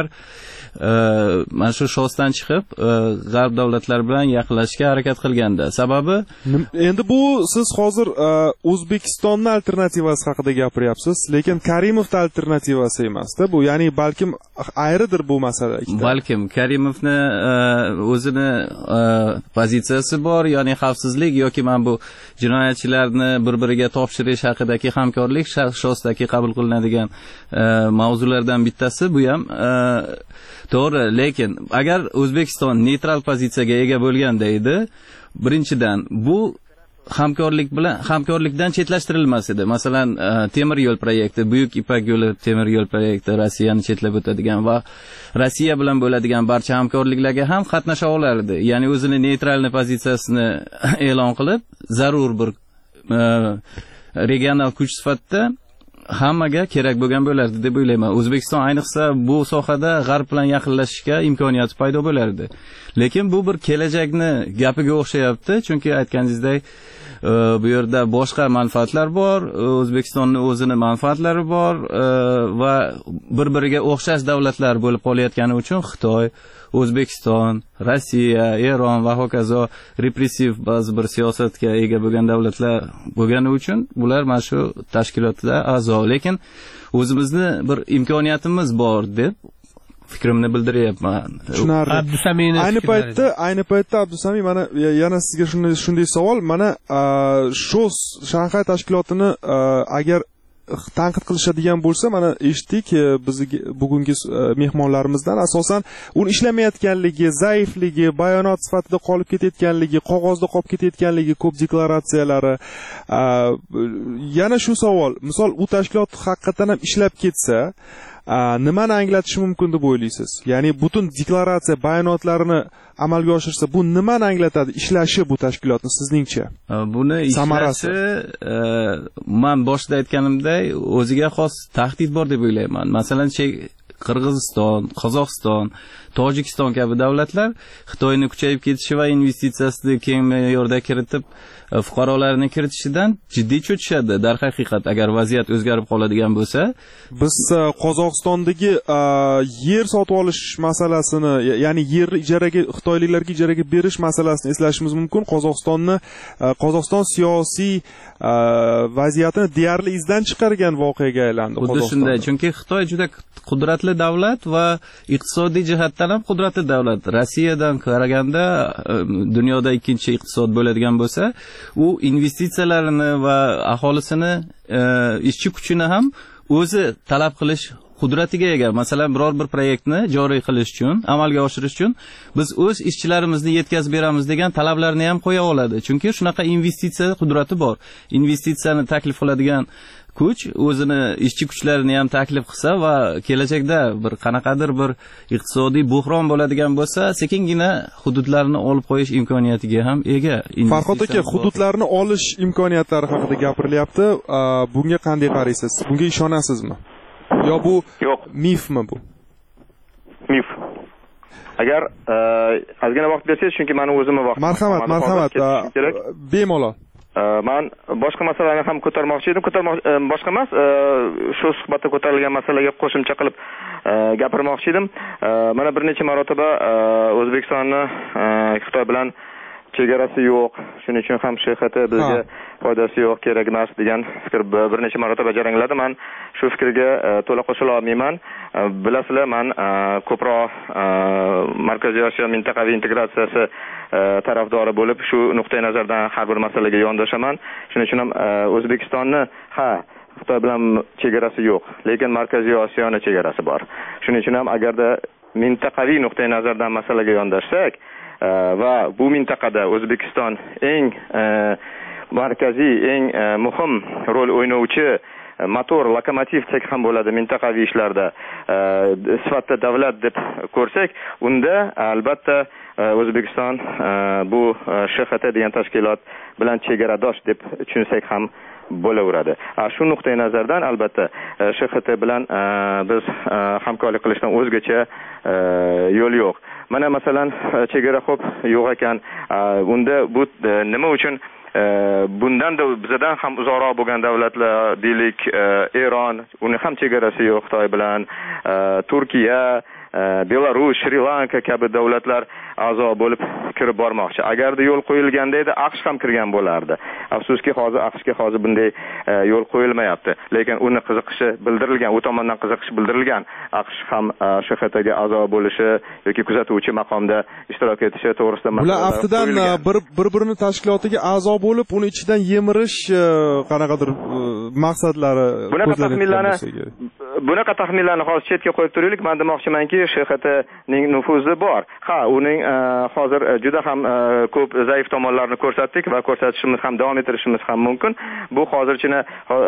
mana shu shosdan chiqib G'arb davlatlari bilan yaqinlashishga harakat qilganda. Sababi endi bu siz hozir O'zbekistonning alternativasi haqida gapiryapsiz, lekin Karimovning alternativasi emas-da bu. Ya'ni balkim ayridir bu masala. Balkim Karimovni o'zini pozitsiyasi bor, ya'ni xavfsizlik yoki mana bu jinoyatchilarni bir-biriga topshirish haqidagi hamkorlik shosdagi qabul qilinadigan mavzulardan bittasi bu ham to'g'ri, lekin agar O'zbekiston neytral pozitsiyaga ega bo'lganda edi, birinchidan bu hamkorlik bilan hamkorlikdan chetlashtirilmas edi. Masalan, temir yo'l proyekti, Buyuk Ipak yo'li temir yo'l proyekti Rossiyani chetlab o'tadigan va Rossiya bilan bo'ladigan barcha hamkorliklarga ham qatnasha olardi. Ya'ni o'zini neytralni pozitsiyasini e'lon qilib, zarur bir regional kuch sifatida hammaga kerak bo'lgan bo'lardi deb o'ylayman. O'zbekiston ayniqsa bu sohada g'arb bilan yaqinlashishga imkoniyati paydo bo'lardi. Lekin bu bir kelajakni gapiga o'xshayapti, chunki aytganingizdek, bu yerda boshqa manfaatlar bor, O'zbekistonning o'zini manfaatlari bor va bir-biriga o'xshash davlatlar bo'lib qolayotgani uchun Xitoy, O'zbekiston, Rossiya, Eron va hokazo repressiv ba'zi bir siyosatga ega bo'lgan davlatlar bo'lgani uchun bular mana shu tashkilotda a'zo. Lekin o'zimizni bir imkoniyatimiz bor deb fikrimni bildiryapman. Tushunarli. Abdusamiyning ayni paytda ayni paytda Abdusamiy, mana yana sizga shunday shunday savol, mana shu Shanxay tashkilotini agar tanqid qilishadigan bo'lsa, mana eshitdik bizga bugungi mehmonlarimizdan, asosan uni ishlamayotganligi, zaifligi, bayonot sifatida qolib ketayotganligi, qog'ozda qolib ketayotganligi, ko'p deklaratsiyalari. Yana shu savol, misol u tashkilot haqiqatan ham ishlab ketsa, nimani anglatishi mumkin deb o'ylaysiz? Ya'ni butun deklaratsiya bayonotlarini amalga oshirsa, bu nimani anglatadi ishlashi bu tashkilotni sizningcha? Buni ishlashi, men boshida aytganimday, o'ziga xos tahdid bor deb o'ylayman. Masalan, Qirg'iziston, Qozog'iston, Tojikiston kabi davlatlar Xitoyning kuchayib ketishi va investitsiyasini keng me'yorda kiritib, fuqarolarni kiritishidan jiddiy cho'chishadi. Darhaqiqat, agar vaziyat o'zgarib qoladigan bo'lsa, biz Qozog'istondagi yer sotib olish masalasini, ya'ni yer ijaraga xitoyliklarga ijaraga berish masalasini eslashimiz mumkin. Qozog'istonni Qozog'iston siyosiy vaziyatini deyarli izdan chiqargan voqeaga aylandi. Xuddi shunday, chunki Xitoy juda qudratli davlat va iqtisodiy jihatdan ham qudratli davlat. Rossiyadan qaraganda dunyoda ikkinchi iqtisod bo'ladigan bo'lsa, u investitsiyalarini va aholisini, ishchi kuchini ham o'zi talab qilish qudratiga ega. Masalan, biror bir proyektni joriy qilish uchun, amalga oshirish uchun biz o'z ishchilarimizni yetkazib beramiz degan talablarni ham qo'ya oladi. Chunki shunaqa investitsiya qudrati bor. Investitsiyani taklif qiladigan kuch o'zini ishchi kuchlarini ham taklif qilsa va kelajakda bir qanaqadir bir iqtisodiy buhron bo'ladigan bo'lsa, sekingina hududlarni olib qo'yish imkoniyatiga ham ega. Farhod aka, hududlarni olish imkoniyatlari haqida gapirilyapti. Bunga qanday qaraysiz? Bunga ishonasizmi? Yo bu yo'q, mifmi bu? Mif. Agar ozgina vaqt bersangiz, chunki meni o'zimni vaqtim. Marhamat, marhamat. Bemalol. Men boshqa masalalarni ham ko'tarmoqchi edim. Ko'tarmoq boshqa emas, shu suhbatda ko'tarilgan masalaga qo'shimcha qilib gapirmoqchi edim. Mana bir necha marotaba O'zbekistonni Xitoy bilan chegarasi yo'q, shuning uchun ham Sh X T bizga foydasi yo'q, kerak emas degan fikr bir necha marotaba jarangladi. Men shu fikrga to'la qo'shila olmayman. Bilasizlar, men ko'proq Markaziy Osiyo mintaqaviy integratsiyasi tarafdori bo'lib, shu nuqtai nazardan har bir masalaga yondashaman. Shuning uchun ham O'zbekistonni ha Xitoy bilan chegarasi yo'q, lekin Markaziy Osiyoning chegarasi bor. Shuning uchun ham agarda mintaqaviy nuqtai nazardan masalaga yondashsak va bu mintaqada O'zbekiston eng markaziy, eng muhim rol o'ynovchi motor, lokomotiv tek ham bo'ladi mintaqaviy ishlarda sifatida davlat deb ko'rsak, unda albatta O'zbekiston bu Sh X T degan tashkilot bilan chegaradosh deb tushunsak ham bo'laveradi. Shu nuqtai nazardan albatta Sh X T bilan biz hamkorlik qilishdan o'zgacha yo'l yo'q. Mana masalan, chegara xo'p yo'q ekan. Unda bu nima uchun bundan da bizdan ham uzoqroq bo'lgan davlatlar, deylik Eron, uni ham chegarasi yo'q Xitoy bilan, Turkiya, Belarus, Shri-Lanka kabi davlatlar a'zo bo'lib kirib bormoqchi. Agarda yo'l qo'yilganda edi, AQSh ham kirgan bo'lardi. Afsuski, hozir AQShga hozir bunday yo'l qo'yilmayapti. Lekin uni qiziqishi bildirilgan, u tomondan qiziqish bildirilgan. AQSh ham Sh X Tga a'zo bo'lishi yoki kuzatuvchi maqomda ishtirok etishi to'g'risida bular aftidan bir-birini tashkilotiga a'zo bo'lib, uni ichidan yemirish qanaqadir maqsadlari bunaqa taxminlarni bunaqa taxminlarni hozir chetga qo'yib turaylik. Men demoqchimanki, Sh X Tning nufuzi bor. Ha, uning hozir juda ham ko'p zaif tomonlarini ko'rsatdik va ko'rsatishimiz ham davom ettirishimiz ham mumkin. Bu hozirchina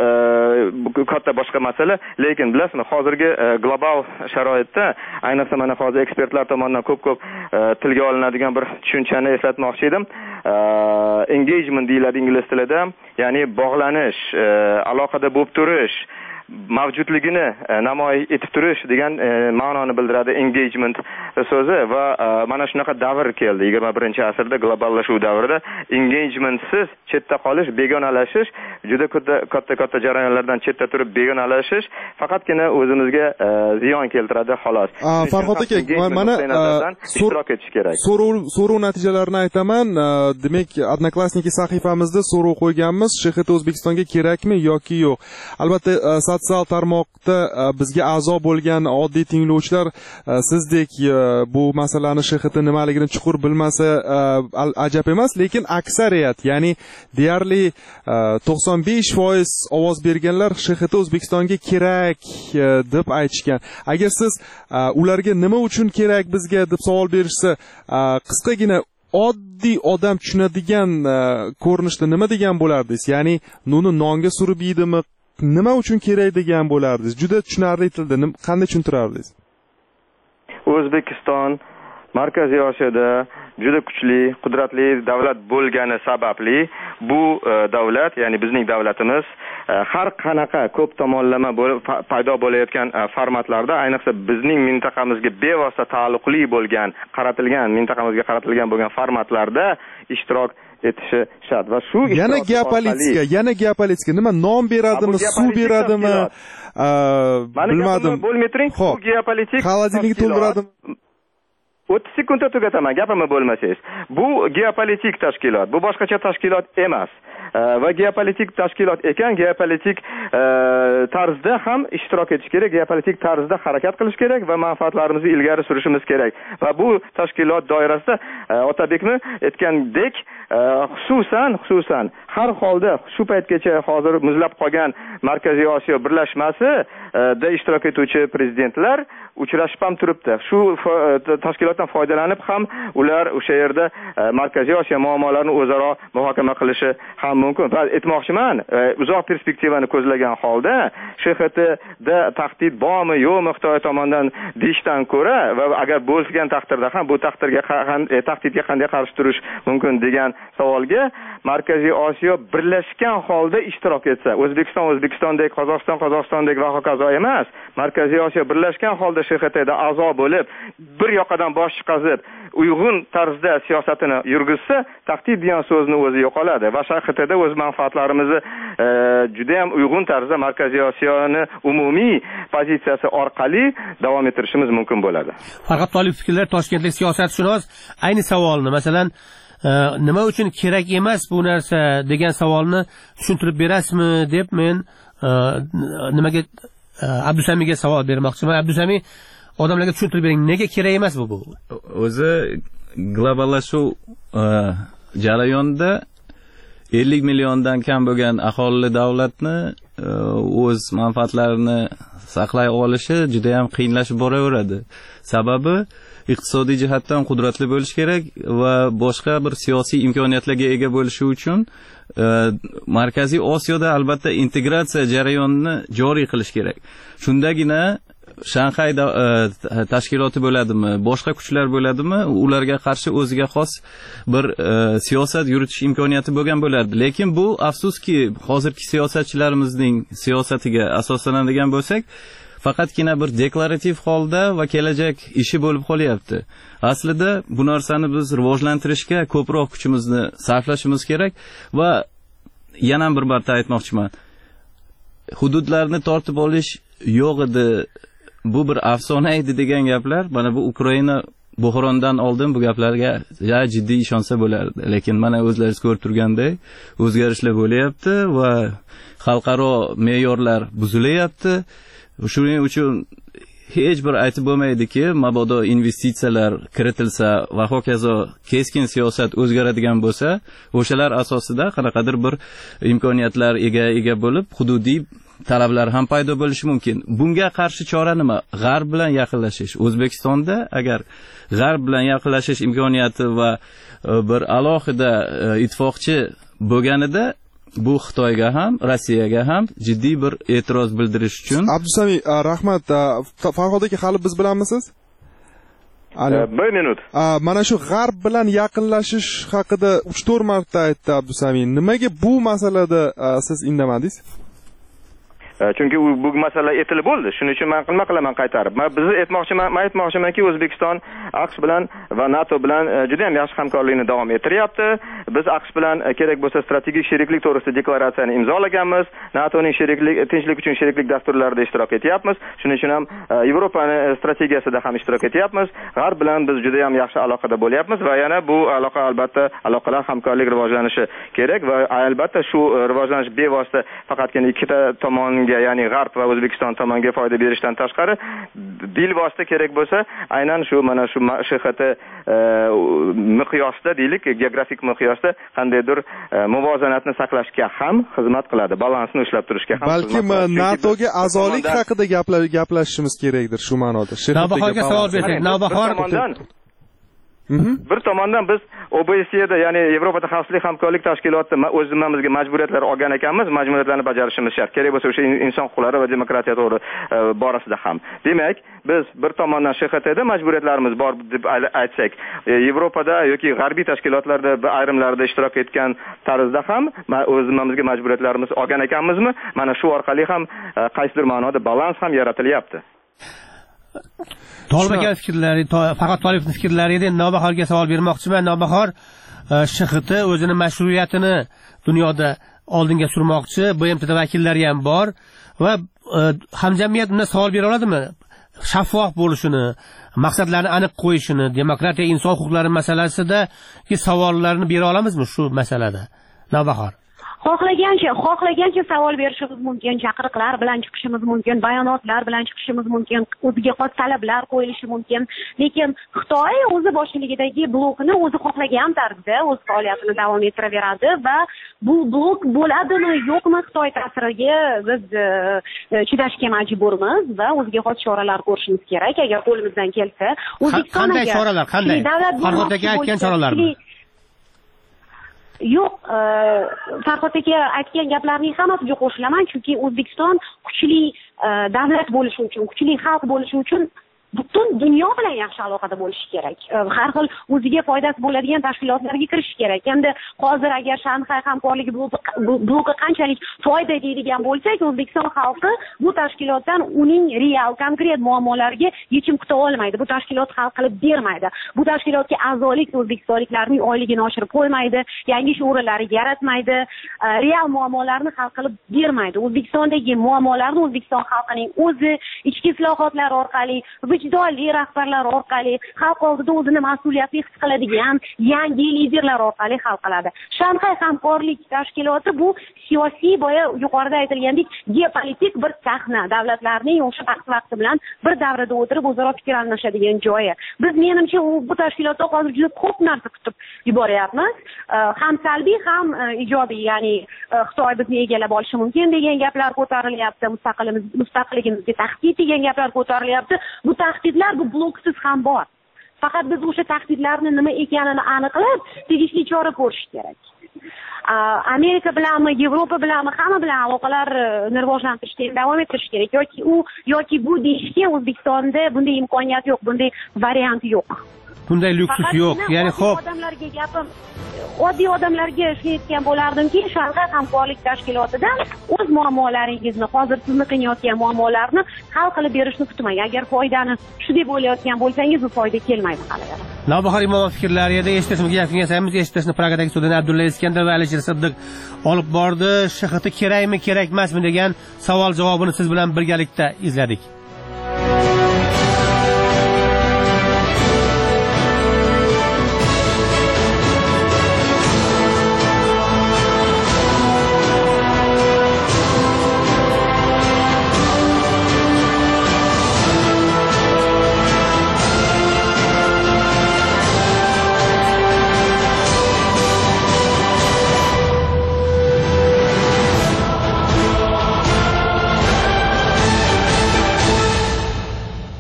katta boshqa masala, lekin bilasizmi, hozirgi global sharoitda, ayniqsa mana hozir ekspertlar tomonidan ko'p-ko'p tilga olinadigan bir tushunchani eslatmoqchi edim. Engagement deyiladi ingliz tilida, ya'ni bog'lanish, aloqada bo'lib turish, mavjudligini namoyish etib turish degan ma'noni bildiradi engagement so'zi va mana shunaqa davr keldi yigirma birinchi asrda, globallashuv davrida engagementsiz chetda qolish, begonalashish, juda katta katta jarayonlardan chetda turib begonalashish faqatgina o'zimizga ziyon keltiradi xolos. Farhod aka, mana ishtirok etish kerak. So'rov so'rov natijalarini aytaman. Demak, Odnoklassniki sahifamizda so'rov qo'yganmiz. Sh X T O'zbekistonga kerakmi yoki yo'q? Albatta, sotsial tarmoqda bizga a'zo bo'lgan oddiy tinglovchilar sizdek bu masalani Sh X T nimaligini chuqur bilmasa ajab emas, lekin aksariyat, ya'ni deyarli to'qson besh foiz ovoz berganlar Sh X T O'zbekistonga kerak deb aytishgan. Agar siz ularga nima uchun kerak bizga deb savol berishsa, qisqagina oddiy odam tushunadigan ko'rinishda nima degan bo'lardingiz? Ya'ni nonni nonga surib yeydimi? Nima uchun kerak degan bo'lardingiz? Juda tushunarli tilda qanday tushuntirardingiz? O'zbekiston Markaziy Osiyoda juda kuchli, qudratli davlat bo'lgani sababli bu davlat, ya'ni bizning davlatimiz har qanaqa ko'p tomonlama paydo bo'layotgan formatlarda, ayniqsa bizning mintaqamizga bevosita taalluqli bo'lgan, qaratilgan, mintaqamizga qaratilgan bo'lgan formatlarda ishtirok etishi shart. Va shu yana geopolitika, yana geopolitika nima non beradimi, suv beradimi? Bilmadim. Bo'lmay turing, bu geopolitik xolodilnikni to'ldiradimi? o'ttiz sekundda tugataman, gapimni bo'lmasangiz. Bu geopolitik tashkilot, bu boshqacha tashkilot emas. Va geopolitik tashkilot ekan, geopolitik tarzda ham ishtirok etish kerak, geopolitik tarzda harakat qilish kerak va manfaatlarimizni ilgari surishimiz kerak. Va bu tashkilot doirasida Otabekmi aytgandek, xususan, xususan har holda shu paytgacha hozir muzlab qolgan Markaziy Osiyo birlashmasi da ishtirok etuvchi prezidentlar uchrashib ham turibdi. Shu tashkilotdan foydalanib ham ular o'sha yerda Markaziy Osiyo muammolarini o'zaro muhokama qilishi ham mumkin. Va aytmoqchiman, uzoq perspektivani ko'zlagan holda Sh X Tda tahdid bormi, yo'qmi Xitoy tomonidan deyishdan ko'ra va agar bo'lgan taqdirda ham bu taqdirga tahdidga qanday qarshi turish mumkin degan savolga Markaziy Osiyo birlashgan holda ishtirok etsa, O'zbekiston O'zbekistondek, Qozog'iston Qozog'istondek va hokazo emas, Markaziy Osiyo birlashgan holda Sh X Tda a'zo bo'lib, bir yoqadan bosh chiqazib, uyg'un tarzda siyosatini yurgizsa, tahdid degan so'zni o'zi yo'qoladi va Sh X Tda o'z manfaatlarimizni juda ham uyg'un tarzda Markaziy Osiyoni umumiy pozitsiyasi orqali davom ettirishimiz mumkin bo'ladi. Farhod Tolipov fikrlar, toshkentlik siyosatshunos ayni savolni, masalan, nima uchun kerak emas bu narsa degan savolni tushuntirib berasizmi deb men nimaga Abdusamiga savol bermoqchiman. Abdusami, odamlarga tushuntirib bering, nega kerak emas bu? O'zi globallashuv jarayonida ellik milliondan kam bo'lgan aholili davlatni o'z manfaatlarini saqlay olishi juda ham qiyinlashib boraveradi. Sababi iqtisodiy jihatdan qudratli bo'lish kerak va boshqa bir siyosiy imkoniyatlarga ega bo'lishi uchun Markaziy Osiyoda albatta integratsiya jarayonini joriy qilish kerak. Shundagina Shanxay tashkiloti bo'ladimi, boshqa kuchlar bo'ladimi, ularga qarshi o'ziga xos bir siyosat yuritish imkoniyati bo'lgan bo'lardi. Lekin bu afsuski hozirgi siyosatchilarimizning siyosatiga asoslanadigan bo'lsak, faqatgina bir deklarativ holda va kelajak ishi bo'lib qolyapti. Aslida bu narsani biz rivojlantirishga ko'proq kuchimizni sarflashimiz kerak va yana bir marta aytmoqchiman. Hududlarni tortib olish yo'q edi, bu bir afsona edi degan gaplar, mana bu Ukraina buhrondan oldin bu gaplarga ja jiddiy ishonsa bo'lardi. Lekin mana o'zlaringiz ko'rib turganday o'zgarishlar bo'lyapti va xalqaro me'yorlar buzilyapti. Shuning uchun hech bir aytib bo'lmaydiki, mabodo investitsiyalar kiritilsa va hokazo keskin siyosat o'zgaradigan bo'lsa, o'shalar asosida qanaqadir bir imkoniyatlar ega ega bo'lib, hududiy talablar ham paydo bo'lishi mumkin. Bunga qarshi chora nima? G'arb bilan yaqinlashish. O'zbekistonda agar G'arb bilan yaqinlashish imkoniyati va bir alohida ittifoqchi bo'lganida bu Xitoyga ham, Rossiyaga ham jiddiy bir e'tiroz bildirish uchun. Abdusami, rahmat. Farhod aka, hali biz bilanmisiz? Bir minut. Mana shu G'arb bilan yaqinlashish haqida uch to'rt marta aytdi Abdusami. Nimaga bu masalada siz indamadingiz? Chunki bu masala aytilib bo'ldi. Shuning uchun men qilma qilaman qaytarib. Men bizni aytmoqchiman, men aytmoqchimanki, O'zbekiston AQSh bilan va NATO bilan juda ham yaxshi hamkorlikni davom ettiryapti. Biz AQSh bilan kerak bo'lsa strategik sheriklik to'g'risida deklaratsiyani imzolaganmiz. NATOning sheriklik, tinchlik uchun sheriklik dasturlarida ishtirok etyapmiz. Shuning uchun ham Yevropaning strategiyasida ham ishtirok etyapmiz. G'arb bilan biz juda ham yaxshi aloqada bo'lyapmiz va yana bu aloqa albatta aloqalar hamkorlik rivojlanishi kerak va albatta shu rivojlanish bevosita faqatgina ikkita tomon, ya'ni G'arb va O'zbekiston tomoniga foyda berishdan tashqari bilvosita kerak bo'lsa, aynan shu mana shu S H T miqyosida, deylik, geografik miqyosda qandaydir muvozanatni saqlashga ham xizmat qiladi, balansni ushlab turishga ham. Balki NATOga a'zolik haqida gaplashishimiz kerakdir shu ma'noda. Navbahorga savol bersak, Navbahor bir tomondan biz O B S E'da, ya'ni Yevropada xavfsizlik hamkorlik tashkilotida o'z zimmamizga majburiyatlar olgan ekanmiz, majburiyatlarni bajarishimiz shart. Kerak bo'lsa o'sha inson huquqlari va demokratiya to'g'ri borasida ham. Demak, biz bir tomondan S H T'da majburiyatlarimiz bor deb aytsak, Yevropada yoki g'arbiy tashkilotlarda ayrimlarida ishtirok etgan tarzda ham o'z zimmamizga majburiyatlarimiz olgan ekanmizmi? Mana shu orqali ham qaysidir ma'noda balans ham yaratilyapti. Tolbaga fikrlari, faqat Tolibning fikrlari edi. Navbahorga savol bermoqchiman. Navbahor S H T o'zini mashruiyatini dunyoda oldinga surmoqchi, B M T da vakillari ham bor va hamjamiyat undan savol bera oladimi? Shaffof bo'lishini, maqsadlarni aniq qo'yishini, demokratiya, inson huquqlari masalasidagi savollarni bera olamizmi shu masalada? Navbahor xohlagancha xohlagancha savol berishimiz mumkin, chaqiriqlar bilan chiqishimiz mumkin, bayonotlar bilan chiqishimiz mumkin, o'ziga xos talablar qo'yilishi mumkin. Lekin Xitoy o'zi boshchiligidagi blokni o'zi xohlagan tarzda o'z faoliyatini davom ettiraveradi va bu blok bo'ladimi, yo'qmi Xitoy ta'siriga biz chidashga majburmiz va o'ziga xos choralar ko'rishimiz kerak agar qo'limizdan kelsa. O'zbekiston qanday choralar, qanday? Farhod aka aytgan choralarmi? Yo'q, Farhod aka aytgan gaplarning hammasiga qo'shilaman, chunki O'zbekiston kuchli davlat bo'lishi uchun, kuchli xalq bo'lishi uchun butun dunyo bilan yaxshi aloqada bo'lishi kerak. Har xil o'ziga foydasi bo'ladigan tashkilotlarga kirish kerak. Endi hozir agar Shanxay hamkorligi bloki qanchalik foyda deydigan bo'lsak, O'zbekiston xalqi bu tashkilotdan uning real, konkret muammolariga yechim kuta olmaydi. Bu tashkilot hal qilib bermaydi. Bu tashkilotga a'zolik o'zbekistonliklarning oyligini oshirib qo'ymaydi, yangi ish o'rinlari yaratmaydi, real muammolarni hal qilib bermaydi. O'zbekistondagi muammolarni O'zbekiston xalqining o'zi ichki islohotlar orqali, vijdonli rahbarlar orqali, xalq oldida o'zini mas'uliyatli his qiladigan yangi liderlar orqali hal qiladi. Shanxay hamkorlik tashkiloti bu siyosiy, boya yuqorida aytilgandek, geopolitik bir sahna, davlatlarning o'sha vaqt-vaqti bilan bir davrada o'tirib o'zaro fikr almashadigan joyi. Biz menimcha bu tashkilotda hozir juda ko'p narsa kutib yuboryapmiz. Ham salbiy, ham ijobiy, ya'ni Xitoy bizni egallab olishi mumkin degan gaplar ko'tarilyapti, mustaqilimiz mustaqilligimizga tahdid degan gaplar ko'tarilyapti. Bu tahdidlar bu bloksiz ham bor. Faqat biz o'sha tahdidlarni nima ekanini aniqlab, tegishli chora ko'rish kerak. Amerika bilanmi, Yevropa bilanmi, hamma bilan aloqalarni rivojlantirishda davom ettirish kerak. Yoki u yoki bu deyishga O'zbekistonda bunday imkoniyat yo'q, bunday variant yo'q. Bunday luksus yo'q. Ya'ni xo'p, odamlarga gapim, oddiy odamlarga shuni aytgan bo'lardimki, Shanxay hamkorlik tashkilotidan o'z muammolaringizni, hozir sizni qiynayotgan muammolarni hal qilib berishni kutmang. Agar foydani shu deb o'ylayotgan bo'lsangiz, bu foyda kelmaydi hali. Navbahor Imomov fikrlari edi, eshitishimizga yakun yasaymiz. Eshitishni Pragadagi studiyadan Abdulla Iskandar va Alisher Siddiq olib bordi. S H T kerakmi, kerak emasmi degan savol javobini siz bilan birgalikda izladik.